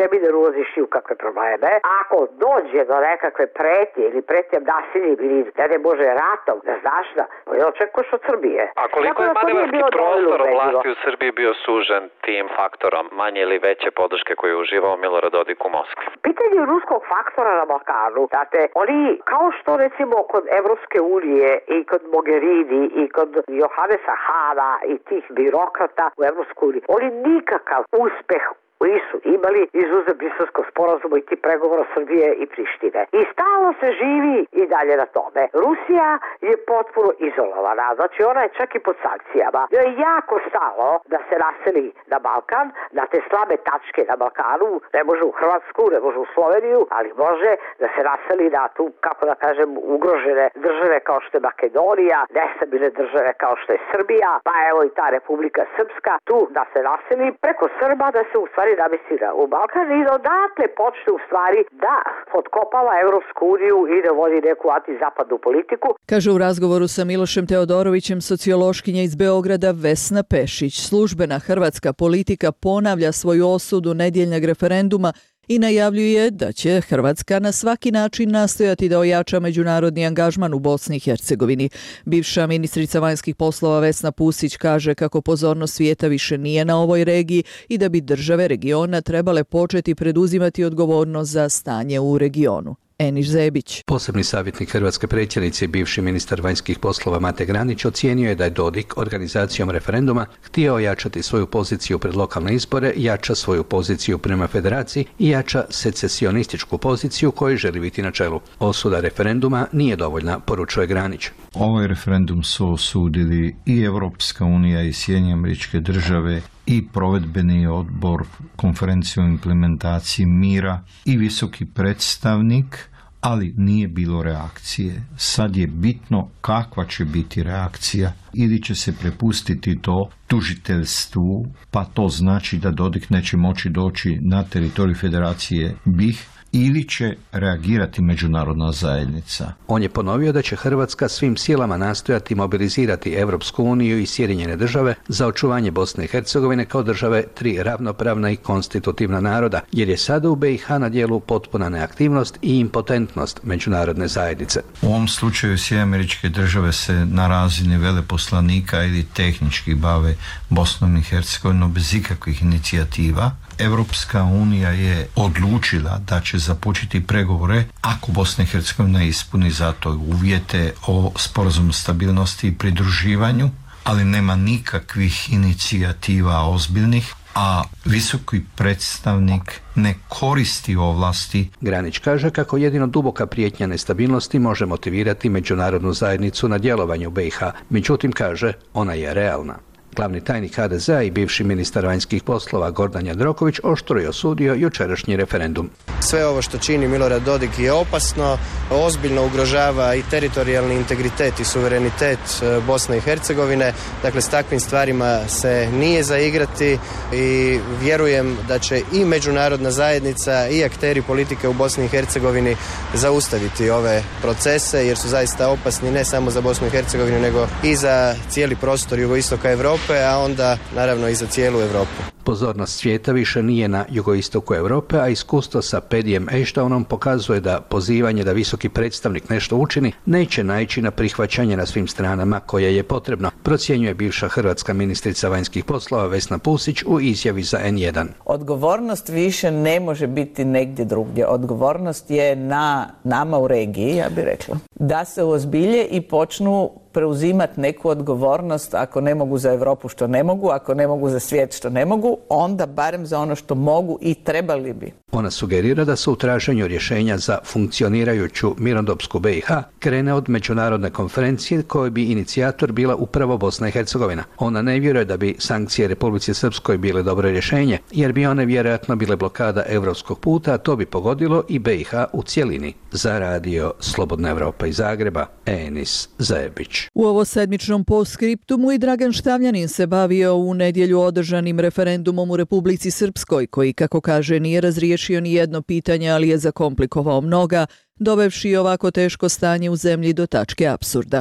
ulaziš i u kakve probleme. Ako dođe do nekakve pretnje ili pretnje nasiljem ili ne Bože ratom, ne znaš da očekuješ od Srbije. A koliko je manevarski prostor vlasti u Srbiji bio sužen tim faktorom manje ili veće podrške koju je uživao Milorad Dodik u Moskvi? Pitanje ruskog faktora na Balkanu, znate, oni kao što recimo kod Evropske unije i kod Mogherini i kod Johannesa Hana i tih birokrata u Evropskoj uniji, oni nikakav uspeh nisu imali izuzev Briselskog sporazuma i ti pregovora Srbije i Prištine. I stalno se živi i dalje na tome. Rusija je potpuno izolovana, znači ona je čak i pod sankcijama. Joj je jako stalo da se naseli na Balkan, na te slabe tačke na Balkanu, ne može u Hrvatsku, ne može u Sloveniju, ali može da se naseli na tu, kako da kažem, ugrožene države kao što je Makedonija, nestabilne države kao što je Srbija, pa evo i ta Republika Srpska, tu da se naseli preko Srba da se u stvari namestira u Balkan i odatle počne u stvari da potkopava Evropsku uniju i da vodi neku antizapadnu politiku. Kaže u razgovoru sa Milošem Teodorovićem sociološkinja iz Beograda Vesna Pešić. Službena hrvatska politika ponavlja svoju osudu nedjeljnog referenduma i najavljuje da će Hrvatska na svaki način nastojati da ojača međunarodni angažman u Bosni i Hercegovini. Bivša ministrica vanjskih poslova Vesna Pusić kaže kako pozornost svijeta više nije na ovoj regiji i da bi države regiona trebale početi preduzimati odgovornost za stanje u regionu. Eniš Zebić. Posebni savjetnik hrvatske predsjednice i bivši ministar vanjskih poslova Mate Granić ocijenio je da je Dodik organizacijom referenduma htio ojačati svoju poziciju pred lokalne izbore, jača svoju poziciju prema federaciji i jača secesionističku poziciju koju želi biti na čelu. Osuda referenduma nije dovoljna, poručuje Granić. Ovaj referendum su osudili i Europska unija i Sjedinjene Američke Države i provedbeni odbor konferencije o implementaciji mira i visoki predstavnik, ali nije bilo reakcije. Sad je bitno kakva će biti reakcija. Ili će se prepustiti to tužiteljstvu, pa to znači da Dodik neće moći doći na teritorij Federacije BiH, ili će reagirati međunarodna zajednica. On je ponovio da će Hrvatska svim silama nastojati mobilizirati Evropsku uniju i Sjedinjene države za očuvanje Bosne i Hercegovine kao države tri ravnopravna i konstitutivna naroda, jer je sada u BiH na djelu potpuna neaktivnost i impotentnost međunarodne zajednice. U ovom slučaju Sjedinjene Američke Države se na razini veleposlanika ili tehnički bave Bosnom i Hercegovinom bez ikakvih inicijativa. Evropska unija je odlučila da će započeti pregovore ako Bosna i Hercegovina ispuni za to uvjete o sporazumu stabilnosti i pridruživanju, ali nema nikakvih inicijativa ozbiljnih, a visoki predstavnik ne koristi ovlasti. Granić kaže kako jedino duboka prijetnja nestabilnosti može motivirati međunarodnu zajednicu na djelovanju BiH, međutim kaže ona je realna. Glavni tajnik HDZ-a i bivši ministar vanjskih poslova Gordan Jandroković oštro je osudio jučerašnji referendum. Sve ovo što čini Milorad Dodik je opasno, ozbiljno ugrožava i teritorijalni integritet i suverenitet Bosne i Hercegovine. Dakle, s takvim stvarima se nije zaigrati i vjerujem da će i međunarodna zajednica i akteri politike u Bosni i Hercegovini zaustaviti ove procese jer su zaista opasni ne samo za Bosnu i Hercegovinu nego i za cijeli prostor jugoistoka Europe, a onda naravno i za cijelu Europu. Pozornost svijeta više nije na jugoistoku Europe, a iskustvo sa Pedijem Ejštaunom pokazuje da pozivanje da visoki predstavnik nešto učini neće naići na prihvaćanje na svim stranama koje je potrebno, procjenjuje bivša hrvatska ministrica vanjskih poslova Vesna Pusić u izjavi za N1. Odgovornost više ne može biti negdje drugdje. Odgovornost je na nama u regiji, ja bih rekla. Da se uozbilje i počnu preuzimati neku odgovornost, ako ne mogu za Europu što ne mogu, ako ne mogu za svijet što ne mogu, onda barem za ono što mogu i trebali bi. Ona sugerira da se u traženju rješenja za funkcionirajuću mirnodopsku BiH krene od međunarodne konferencije koje bi inicijator bila upravo Bosna i Hercegovina. Ona ne vjeruje da bi sankcije Republici Srpskoj bile dobro rješenje, jer bi one vjerojatno bile blokada europskog puta, a to bi pogodilo i BiH u cjelini. Za radio Slobodna Evropa iz Zagreba, Enis Zebić. U ovo sedmičnom postskriptumu i Dragan Štavljanin se bavio u nedjelju održanim referendumom u Republici Srpskoj, koji, kako kaže, nije razriješio ni jedno pitanje, ali je zakomplikovao mnoga, dovevši ovako teško stanje u zemlji do tačke apsurda.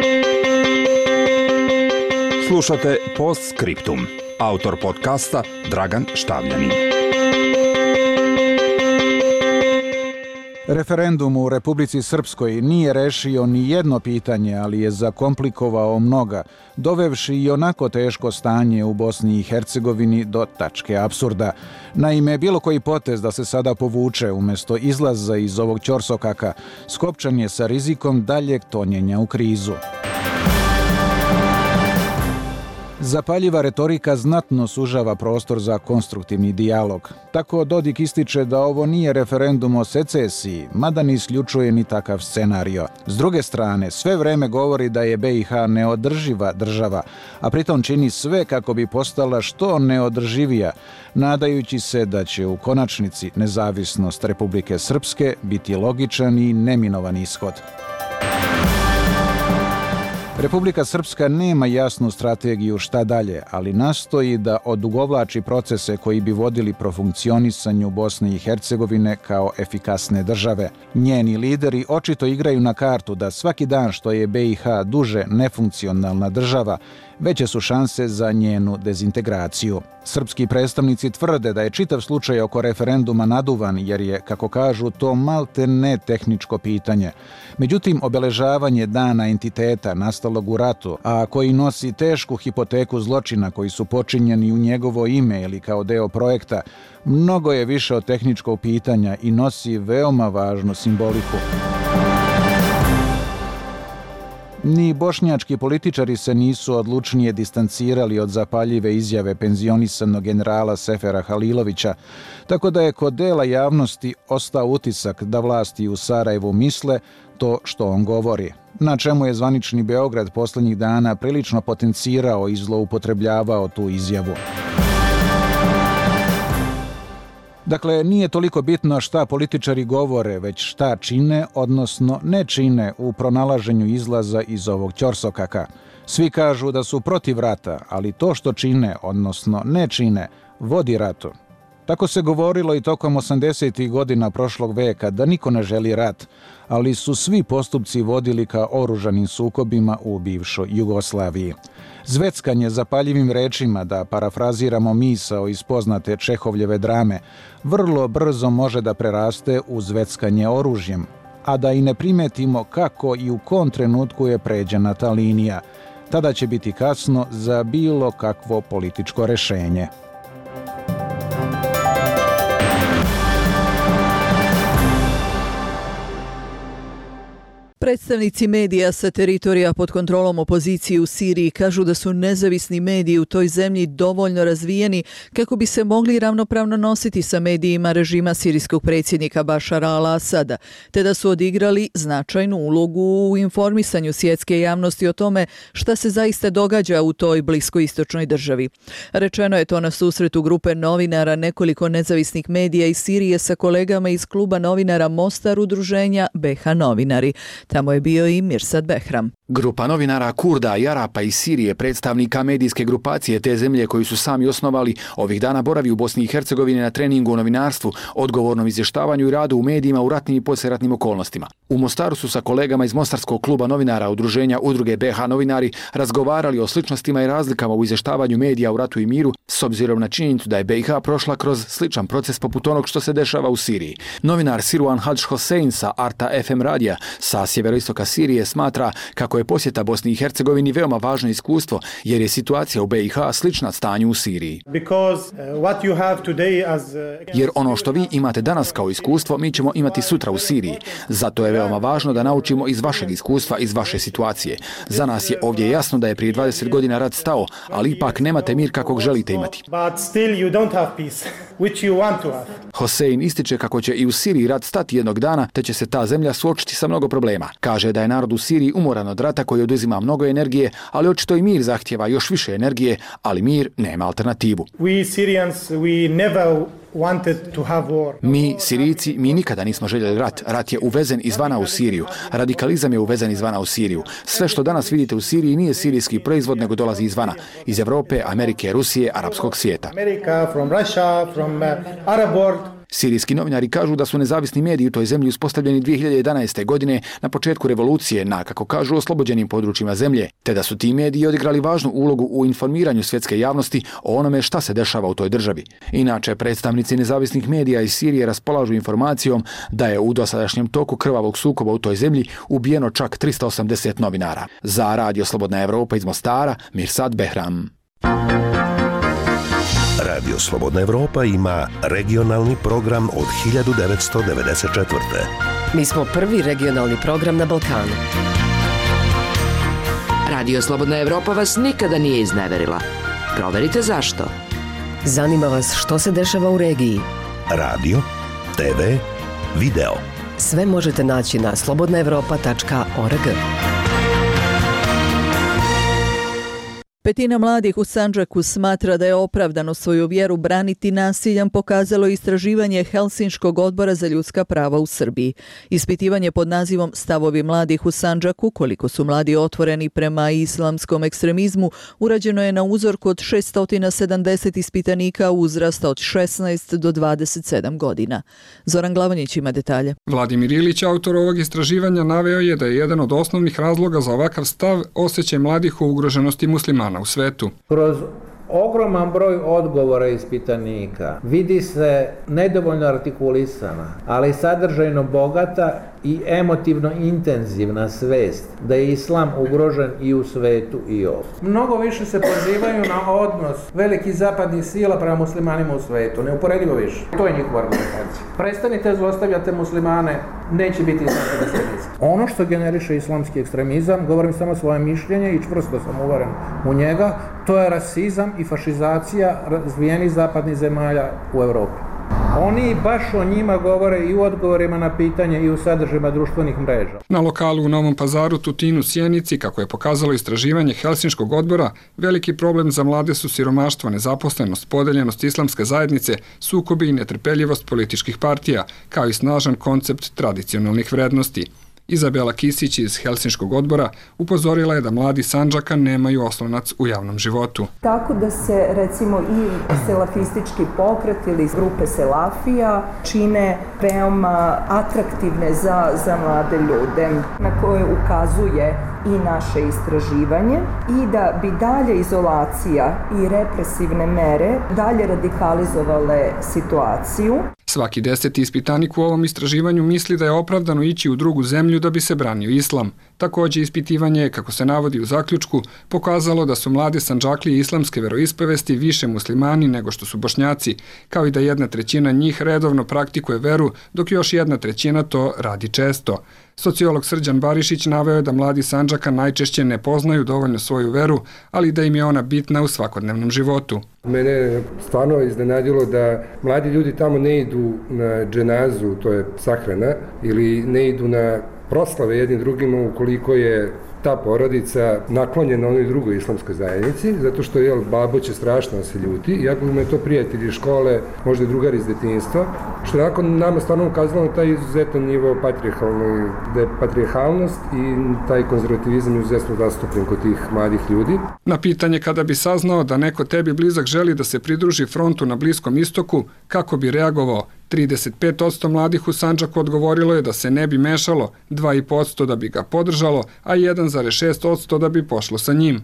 Slušate Postskriptum. Autor podcasta Dragan Štavljanin. Referendum u Republici Srpskoj nije rešio ni jedno pitanje, ali je zakomplikovao mnoga, dovevši i onako teško stanje u Bosni i Hercegovini do tačke apsurda. Naime, bilo koji potez da se sada povuče umjesto izlaza iz ovog ćorsokaka, skopčan je sa rizikom daljeg tonjenja u krizu. Zapaljiva retorika znatno sužava prostor za konstruktivni dijalog. Tako Dodik ističe da ovo nije referendum o secesiji, mada ne isključuje ni takav scenario. S druge strane, sve vreme govori da je BiH neodrživa država, a pritom čini sve kako bi postala što neodrživija, nadajući se da će u konačnici nezavisnost Republike Srpske biti logičan i neminovan ishod. Republika Srpska nema jasnu strategiju šta dalje, ali nastoji da odugovlači procese koji bi vodili profunkcionisanju Bosne i Hercegovine kao efikasne države. Njeni lideri očito igraju na kartu da svaki dan što je BiH duže nefunkcionalna država, veće su šanse za njenu dezintegraciju. Srpski predstavnici tvrde da je čitav slučaj oko referenduma naduvan jer je, kako kažu, to malte ne tehničko pitanje. Međutim, obeležavanje dana entiteta nastalog u ratu, a koji nosi tešku hipoteku zločina koji su počinjeni u njegovo ime ili kao deo projekta, mnogo je više od tehničkog pitanja i nosi veoma važnu simboliku. Ni bošnjački političari se nisu odlučnije distancirali od zapaljive izjave penzionisanog generala Sefera Halilovića, tako da je kod dela javnosti ostao utisak da vlasti u Sarajevu misle to što on govori, na čemu je zvanični Beograd posljednjih dana prilično potencirao i zloupotrebljavao tu izjavu. Dakle, nije toliko bitno šta političari govore, već šta čine, odnosno ne čine u pronalaženju izlaza iz ovog ćorsokaka. Svi kažu da su protiv rata, ali to što čine, odnosno ne čine, vodi ratu. Tako se govorilo i tokom 80. godina prošlog veka da niko ne želi rat, ali su svi postupci vodili ka oružanim sukobima u bivšoj Jugoslaviji. Zveckanje zapaljivim rečima, da parafraziramo misao iz poznate Čehovljeve drame, vrlo brzo može da preraste u zveckanje oružjem, a da i ne primetimo kako i u kom trenutku je pređena ta linija. Tada će biti kasno za bilo kakvo političko rešenje. Predstavnici medija sa teritorija pod kontrolom opozicije u Siriji kažu da su nezavisni mediji u toj zemlji dovoljno razvijeni kako bi se mogli ravnopravno nositi sa medijima režima sirijskog predsjednika Bašara al-Asada, te da su odigrali značajnu ulogu u informisanju svjetske javnosti o tome šta se zaista događa u toj bliskoistočnoj državi. Rečeno je to na susretu grupe novinara nekoliko nezavisnih medija iz Sirije sa kolegama iz kluba novinara Mostar udruženja BiH Novinari. Tamo je bio i Mirsad Behram. Grupa novinara Kurda i Arapa iz Sirije, predstavnika medijske grupacije te zemlje koju su sami osnovali, ovih dana boravi u Bosni i Hercegovini na treningu o novinarstvu, odgovornom izvještavanju i radu u medijima u ratnim i poslijeratnim okolnostima. U Mostaru su sa kolegama iz Mostarskog kluba novinara udruženja Udruge BiH Novinari razgovarali o sličnostima i razlikama u izvještavanju medija u ratu i miru, s obzirom na činjenicu da je BiH prošla kroz sličan proces poput onog što se dešava u Siriji. Novinar Sirwan Hadž Hosein sa Arta FM radija sa sjeveroistoka Sirije smatra kako je posjeta Bosni i Hercegovini veoma važno iskustvo, jer je situacija u BiH slična stanju u Siriji. Jer ono što vi imate danas kao iskustvo, mi ćemo imati sutra u Siriji. Zato je veoma važno da naučimo iz vašeg iskustva, iz vaše situacije. Za nas je ovdje jasno da je prije 20 godina rat stao, ali ipak nemate mir kakvog želite imati. Hosein ističe kako će i u Siriji rat stati jednog dana, te će se ta zemlja suočiti sa mnogo problema. Kaže da je narod u Siriji umoran od rata koji oduzima mnogo energije, ali očito i mir zahtjeva još više energije, ali mir nema alternativu. Mi, Sirijci, mi nikada nismo željeli rat. Rat je uvezen izvana u Siriju. Radikalizam je uvezen izvana u Siriju. Sve što danas vidite u Siriji nije sirijski proizvod, nego dolazi izvana. Iz Evrope, Amerike, Rusije, arapskog svijeta. Sirijski novinari kažu da su nezavisni mediji u toj zemlji uspostavljeni 2011. godine na početku revolucije na, kako kažu, oslobođenim područjima zemlje, te da su ti mediji odigrali važnu ulogu u informiranju svjetske javnosti o onome šta se dešava u toj državi. Inače, predstavnici nezavisnih medija iz Sirije raspolažu informacijom da je u dosadašnjem toku krvavog sukoba u toj zemlji ubijeno čak 380 novinara. Za Radio Slobodna Evropa iz Mostara, Mirsad Behram. Radio Slobodna Evropa ima regionalni program od 1994. Mi smo prvi regionalni program na Balkanu. Radio Slobodna Evropa vas nikada nije izneverila. Proverite zašto. Zanima vas što se dešava u regiji. Radio, TV, video. Sve možete naći na slobodnaevropa.org. Petina mladih u Sandžaku smatra da je opravdano svoju vjeru braniti nasiljem, pokazalo istraživanje Helsinškog odbora za ljudska prava u Srbiji. Ispitivanje pod nazivom Stavovi mladih u Sandžaku, koliko su mladi otvoreni prema islamskom ekstremizmu, urađeno je na uzorku od 670 ispitanika uzrasta od 16 do 27 godina. Zoran Glavonjić ima detalje. Vladimir Ilić, autor ovog istraživanja, naveo je da je jedan od osnovnih razloga za ovakav stav osjećaj mladih o ugroženosti muslimana u svetu. Kroz ogroman broj odgovora ispitanika vidi se nedovoljno artikulisana, ali sadržajno bogata i emotivno intenzivna svest da je islam ugrožen i u svetu i ovdje. Mnogo više se pozivaju na odnos velikih zapadnih sila prema muslimanima u svetu, neuporedivo više. To je njihova argumentacija. Prestanite zlostavljati muslimane, neće biti islamska desnica. Ono što generiše islamski ekstremizam, govorim samo svoje mišljenje i čvrsto sam uveren u njega, to je rasizam i fašizacija razvijenih zapadnih zemalja u Europi. Oni baš o njima govore i u odgovorima na pitanje i u sadržajima društvenih mreža. Na lokalu u Novom Pazaru, Tutinu, Sjenici, kako je pokazalo istraživanje Helsinškog odbora, veliki problem za mlade su siromaštvo, nezaposlenost, podeljenost islamske zajednice, sukobi i netrpeljivost političkih partija, kao i snažan koncept tradicionalnih vrednosti. Izabela Kisić iz Helsinškog odbora upozorila je da mladi Sandžaka nemaju oslonac u javnom životu. Tako da se recimo i selafistički pokret ili grupe selafija čine veoma atraktivne za mlade ljude na koje ukazuje i naše istraživanje i da bi dalje izolacija i represivne mere dalje radikalizovale situaciju. Svaki 10. ispitanik u ovom istraživanju misli da je opravdano ići u drugu zemlju da bi se branio islam. Također ispitivanje je, kako se navodi u zaključku, pokazalo da su mlade Sandžaklije islamske veroispovesti više muslimani nego što su Bošnjaci, kao i da 1/3 njih redovno praktikuje veru, dok još 1/3 to radi često. Sociolog Srđan Barišić naveo je da mladi Sandžaka najčešće ne poznaju dovoljno svoju veru, ali da im je ona bitna u svakodnevnom životu. Mene je stvarno iznenadilo da mladi ljudi tamo ne idu na dženazu, to je sahrana, ili ne idu na proslave jednim drugima ukoliko je ta porodica naklonjena onoj drugoj islamskoj zajednici, zato što babo će strašno se ljuti, iako mu je to prijatelji škole, možda i drugari iz detinjstva, što je nakon nama stvarno ukazalo na taj izuzetan nivo patrijarhalnost i taj konzervativizam je izuzetno zastupljen kod tih mladih ljudi. Na pitanje kada bi saznao da neko tebi blizak želi da se pridruži frontu na Bliskom istoku, kako bi reagovao, 35% mladih u Sandžaku odgovorilo je da se ne bi mešalo, 2,5% da bi ga podržalo, a 1,6% da bi pošlo sa njim.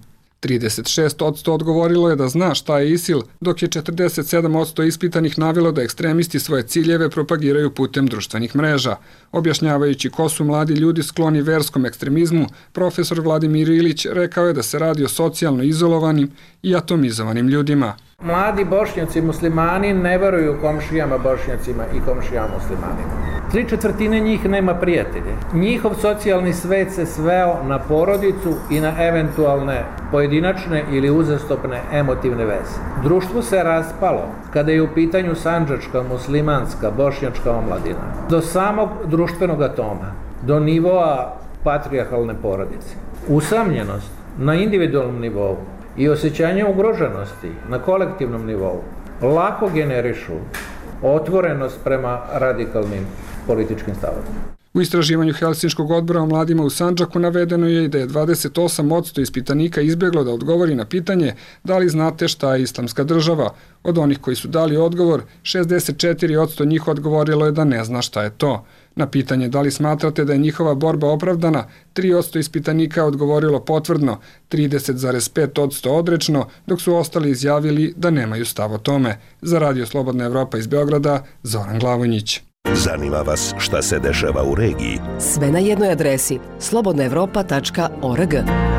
36% odgovorilo je da zna šta je ISIL, dok je 47% ispitanih navelo da ekstremisti svoje ciljeve propagiraju putem društvenih mreža. Objašnjavajući ko su mladi ljudi skloni verskom ekstremizmu, profesor Vladimir Ilić rekao je da se radi o socijalno izolovanim i atomizovanim ljudima. Mladi Bošnjaci muslimani ne veruju komšijama Bošnjacima i komšijama muslimanima. 3/4 njih nema prijatelje. Njihov socijalni svet se sveo na porodicu i na eventualne pojedinačne ili uzastopne emotivne veze. Društvo se raspalo kada je u pitanju sandžačka, muslimanska, bošnjačka omladina. Do samog društvenog atoma, do nivoa patrijarhalne porodice. Usamljenost na individualnom nivou i osjećanje ugroženosti na kolektivnom nivou lako generišu otvorenost prema radikalnim političkim stavovima. U istraživanju Helsinškog odbora o mladima u Sandžaku navedeno je i da je 28% ispitanika izbjeglo da odgovori na pitanje da li znate šta je islamska država. Od onih koji su dali odgovor, 64% njih odgovorilo je da ne zna šta je to. Na pitanje da li smatrate da je njihova borba opravdana, 3% ispitanika je odgovorilo potvrdno, 30,5% odrečno, dok su ostali izjavili da nemaju stav o tome. Za Radio Slobodna Evropa iz Beograda, Zoran Glavonjić. Zanima vas šta se dešava u regiji? Sve na jednoj adresi slobodnaevropa.org.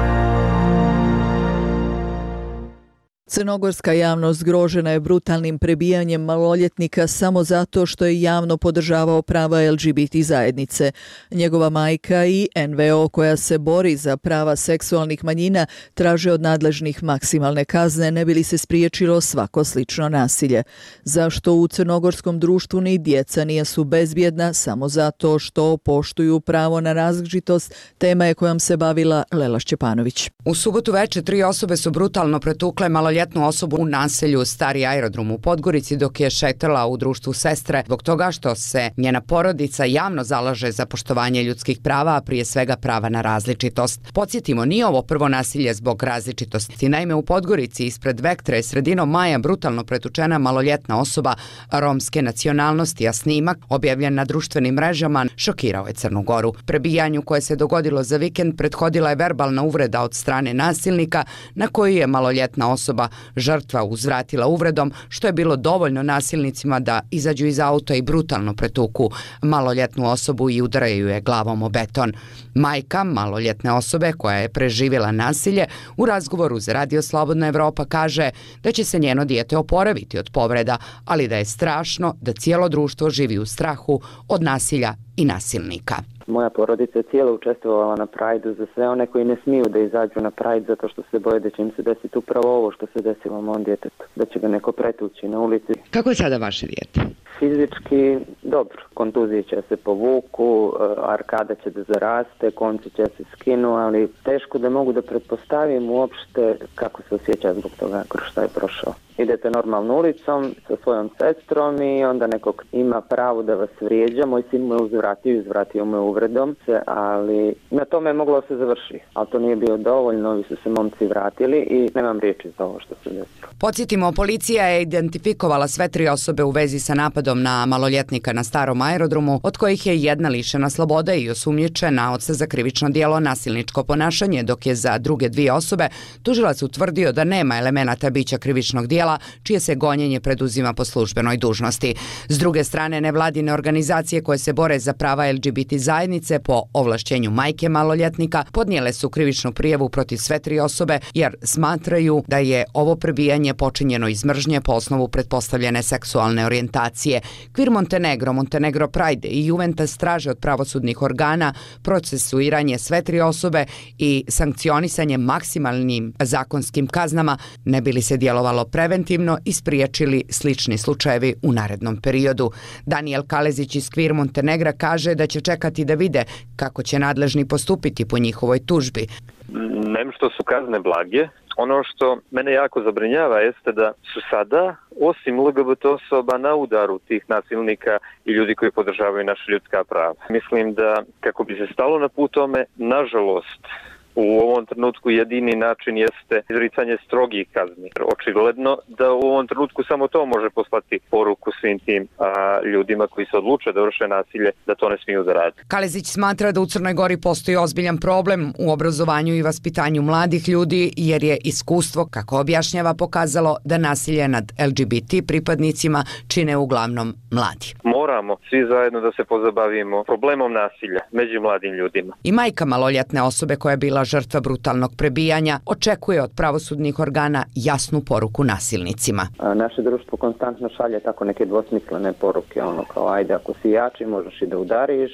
Crnogorska javnost zgrožena je brutalnim prebijanjem maloljetnika samo zato što je javno podržavao prava LGBT zajednice. Njegova majka i NVO koja se bori za prava seksualnih manjina traže od nadležnih maksimalne kazne ne bi li se spriječilo svako slično nasilje. Zašto u crnogorskom društvu ni djeca nisu bezbjedna samo zato što poštuju pravo na različitost, tema je kojom se bavila Lela Šćepanović. U subotu veče 3 osobe su brutalno pretukle maloljetnu osobu u naselju Stari aerodrom u Podgorici dok je šetala u društvu sestre zbog toga što se njena porodica javno zalaže za poštovanje ljudskih prava, a prije svega prava na različitost. Podsjetimo, nije ovo prvo nasilje zbog različitosti. Naime, u Podgorici ispred Vektre je sredinom maja brutalno pretučena maloljetna osoba romske nacionalnosti, a snimak objavljen na društvenim mrežama šokirao je Crnu Goru. Prebijanju koje se dogodilo za vikend prethodila je verbalna uvreda od strane nasilnika na koju je maloljetna osoba žrtva uzvratila uvredom, što je bilo dovoljno nasilnicima da izađu iz auta i brutalno pretuku maloljetnu osobu i udaraju je glavom o beton. Majka maloljetne osobe koja je preživjela nasilje u razgovoru za Radio Slobodna Evropa kaže da će se njeno dijete oporaviti od povreda, ali da je strašno da cijelo društvo živi u strahu od nasilja i nasilnika. Moja porodica je cijelo učestvovala na Prajdu za sve one koji ne smiju da izađu na Prajd zato što se boje da će im se desiti upravo ovo što se desilo mom djetetu, da će ga neko pretući na ulici. Kako je sada vaše dijete? Fizički dobro, kontuzije će se povuku, arkada će da zaraste, konci će se skinu, ali teško da mogu da pretpostavim uopšte kako se osjeća zbog toga kroz šta je prošao. Idete normalno ulicom sa svojom sestrom i onda nekog ima pravo da vas vrijeđa. Moj sin mu je uzvratio mu je uvredom, ali na tome je moglo se završi. Ali to nije bilo dovoljno, ovi su se momci vratili i nemam riječi za ovo što se desilo. Podsjetimo, policija je identifikovala sve 3 osobe u vezi sa napadom na maloljetnika na Starom aerodromu, od kojih je jedna lišena slobode i osumnjičena za krivično djelo nasilničko ponašanje, dok je za druge 2 osobe tužilac utvrdio da nema elemenata bića krivičnog djela, čije se gonjenje preduzima po službenoj dužnosti. S druge strane, nevladine organizacije koje se bore za prava LGBT zajednice po ovlašćenju majke maloljetnika podnijele su krivičnu prijavu protiv sve 3 osobe jer smatraju da je ovo prebijanje počinjeno iz mržnje po osnovu pretpostavljene seksualne orijentacije. Queer Montenegro, Montenegro Pride i Juventus traže od pravosudnih organa procesuiranje sve 3 osobe i sankcionisanje maksimalnim zakonskim kaznama ne bi li se djelovalo preventivno i spriječili slični slučajevi u narednom periodu. Daniel Kalezić iz Queer Montenegra kaže da će čekati da vide kako će nadležni postupiti po njihovoj tužbi. Nem što su kazne blage. Ono što mene jako zabrinjava jeste da su sada, osim LGBT osoba, na udaru tih nasilnika i ljudi koji podržavaju naše ljudska prava. Mislim da kako bi se stalo na put tome, nažalost, u ovom trenutku jedini način jeste izricanje strogih kazni. Očigledno da u ovom trenutku samo to može poslati poruku svim tim ljudima koji se odluče da vrše nasilje, da to ne smiju da rade. Kalezić smatra da u Crnoj Gori postoji ozbiljan problem u obrazovanju i vaspitanju mladih ljudi, jer je iskustvo, kako objašnjava, pokazalo da nasilje nad LGBT pripadnicima čine uglavnom mladi. Moramo svi zajedno da se pozabavimo problemom nasilja među mladim ljudima. I majka maloljetne osobe koja je bila žrtva brutalnog prebijanja očekuje od pravosudnih organa jasnu poruku nasilnicima. Naše društvo konstantno šalje tako neke dvosmislene poruke, kao ajde ako si jači možeš i da udariš,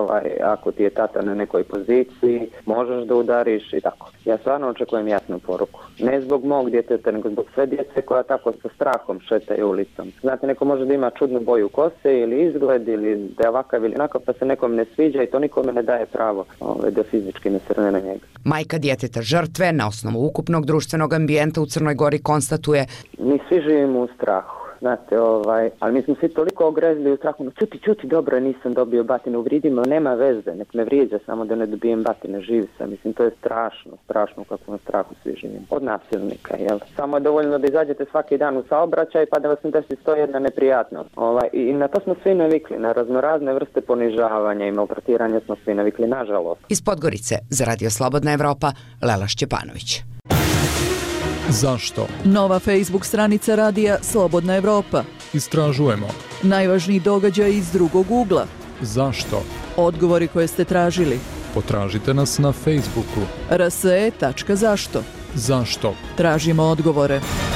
ako ti je tata na nekoj poziciji možeš da udariš i tako. Ja stvarno očekujem jasnu poruku. Ne zbog mog djeteta, nego zbog sve djece koja tako sa strahom šetaju ulicom. Znate, neko može da ima čudnu boju kose ili izgled ili da je ovakav ili onakav, pa se nekom ne sviđa i to nikome ne daje pravo da fizički ne srne na njega. Majka djeteta žrtve na osnovu ukupnog društvenog ambijenta u Crnoj Gori konstatuje: mi svi živimo u strahu. znate, ali mi smo svi toliko ogrezli u strahu, čuti, dobro, nisam dobio batine, uvridimo, nema veze, nek me vrijeđa samo da ne dobijem batine, živi sam, mislim, to je strašno kako na strahu svi živimo. Od nasilnika, jel? Samo je dovoljno da izađete svaki dan u saobraćaj pa da vas ne desi 101 neprijatnost. I na to smo svi navikli, na raznorazne vrste ponižavanja i maltretiranja smo svi navikli, nažalost. Iz Podgorice za Radio Slobodna Evropa, Lela Šćepanović. Zašto? Nova Facebook stranica radija Slobodna Evropa. Istražujemo. Najvažniji događaj iz drugog ugla. Zašto? Odgovori koje ste tražili. Potražite nas na Facebooku. rse.zašto. Zašto? Tražimo odgovore.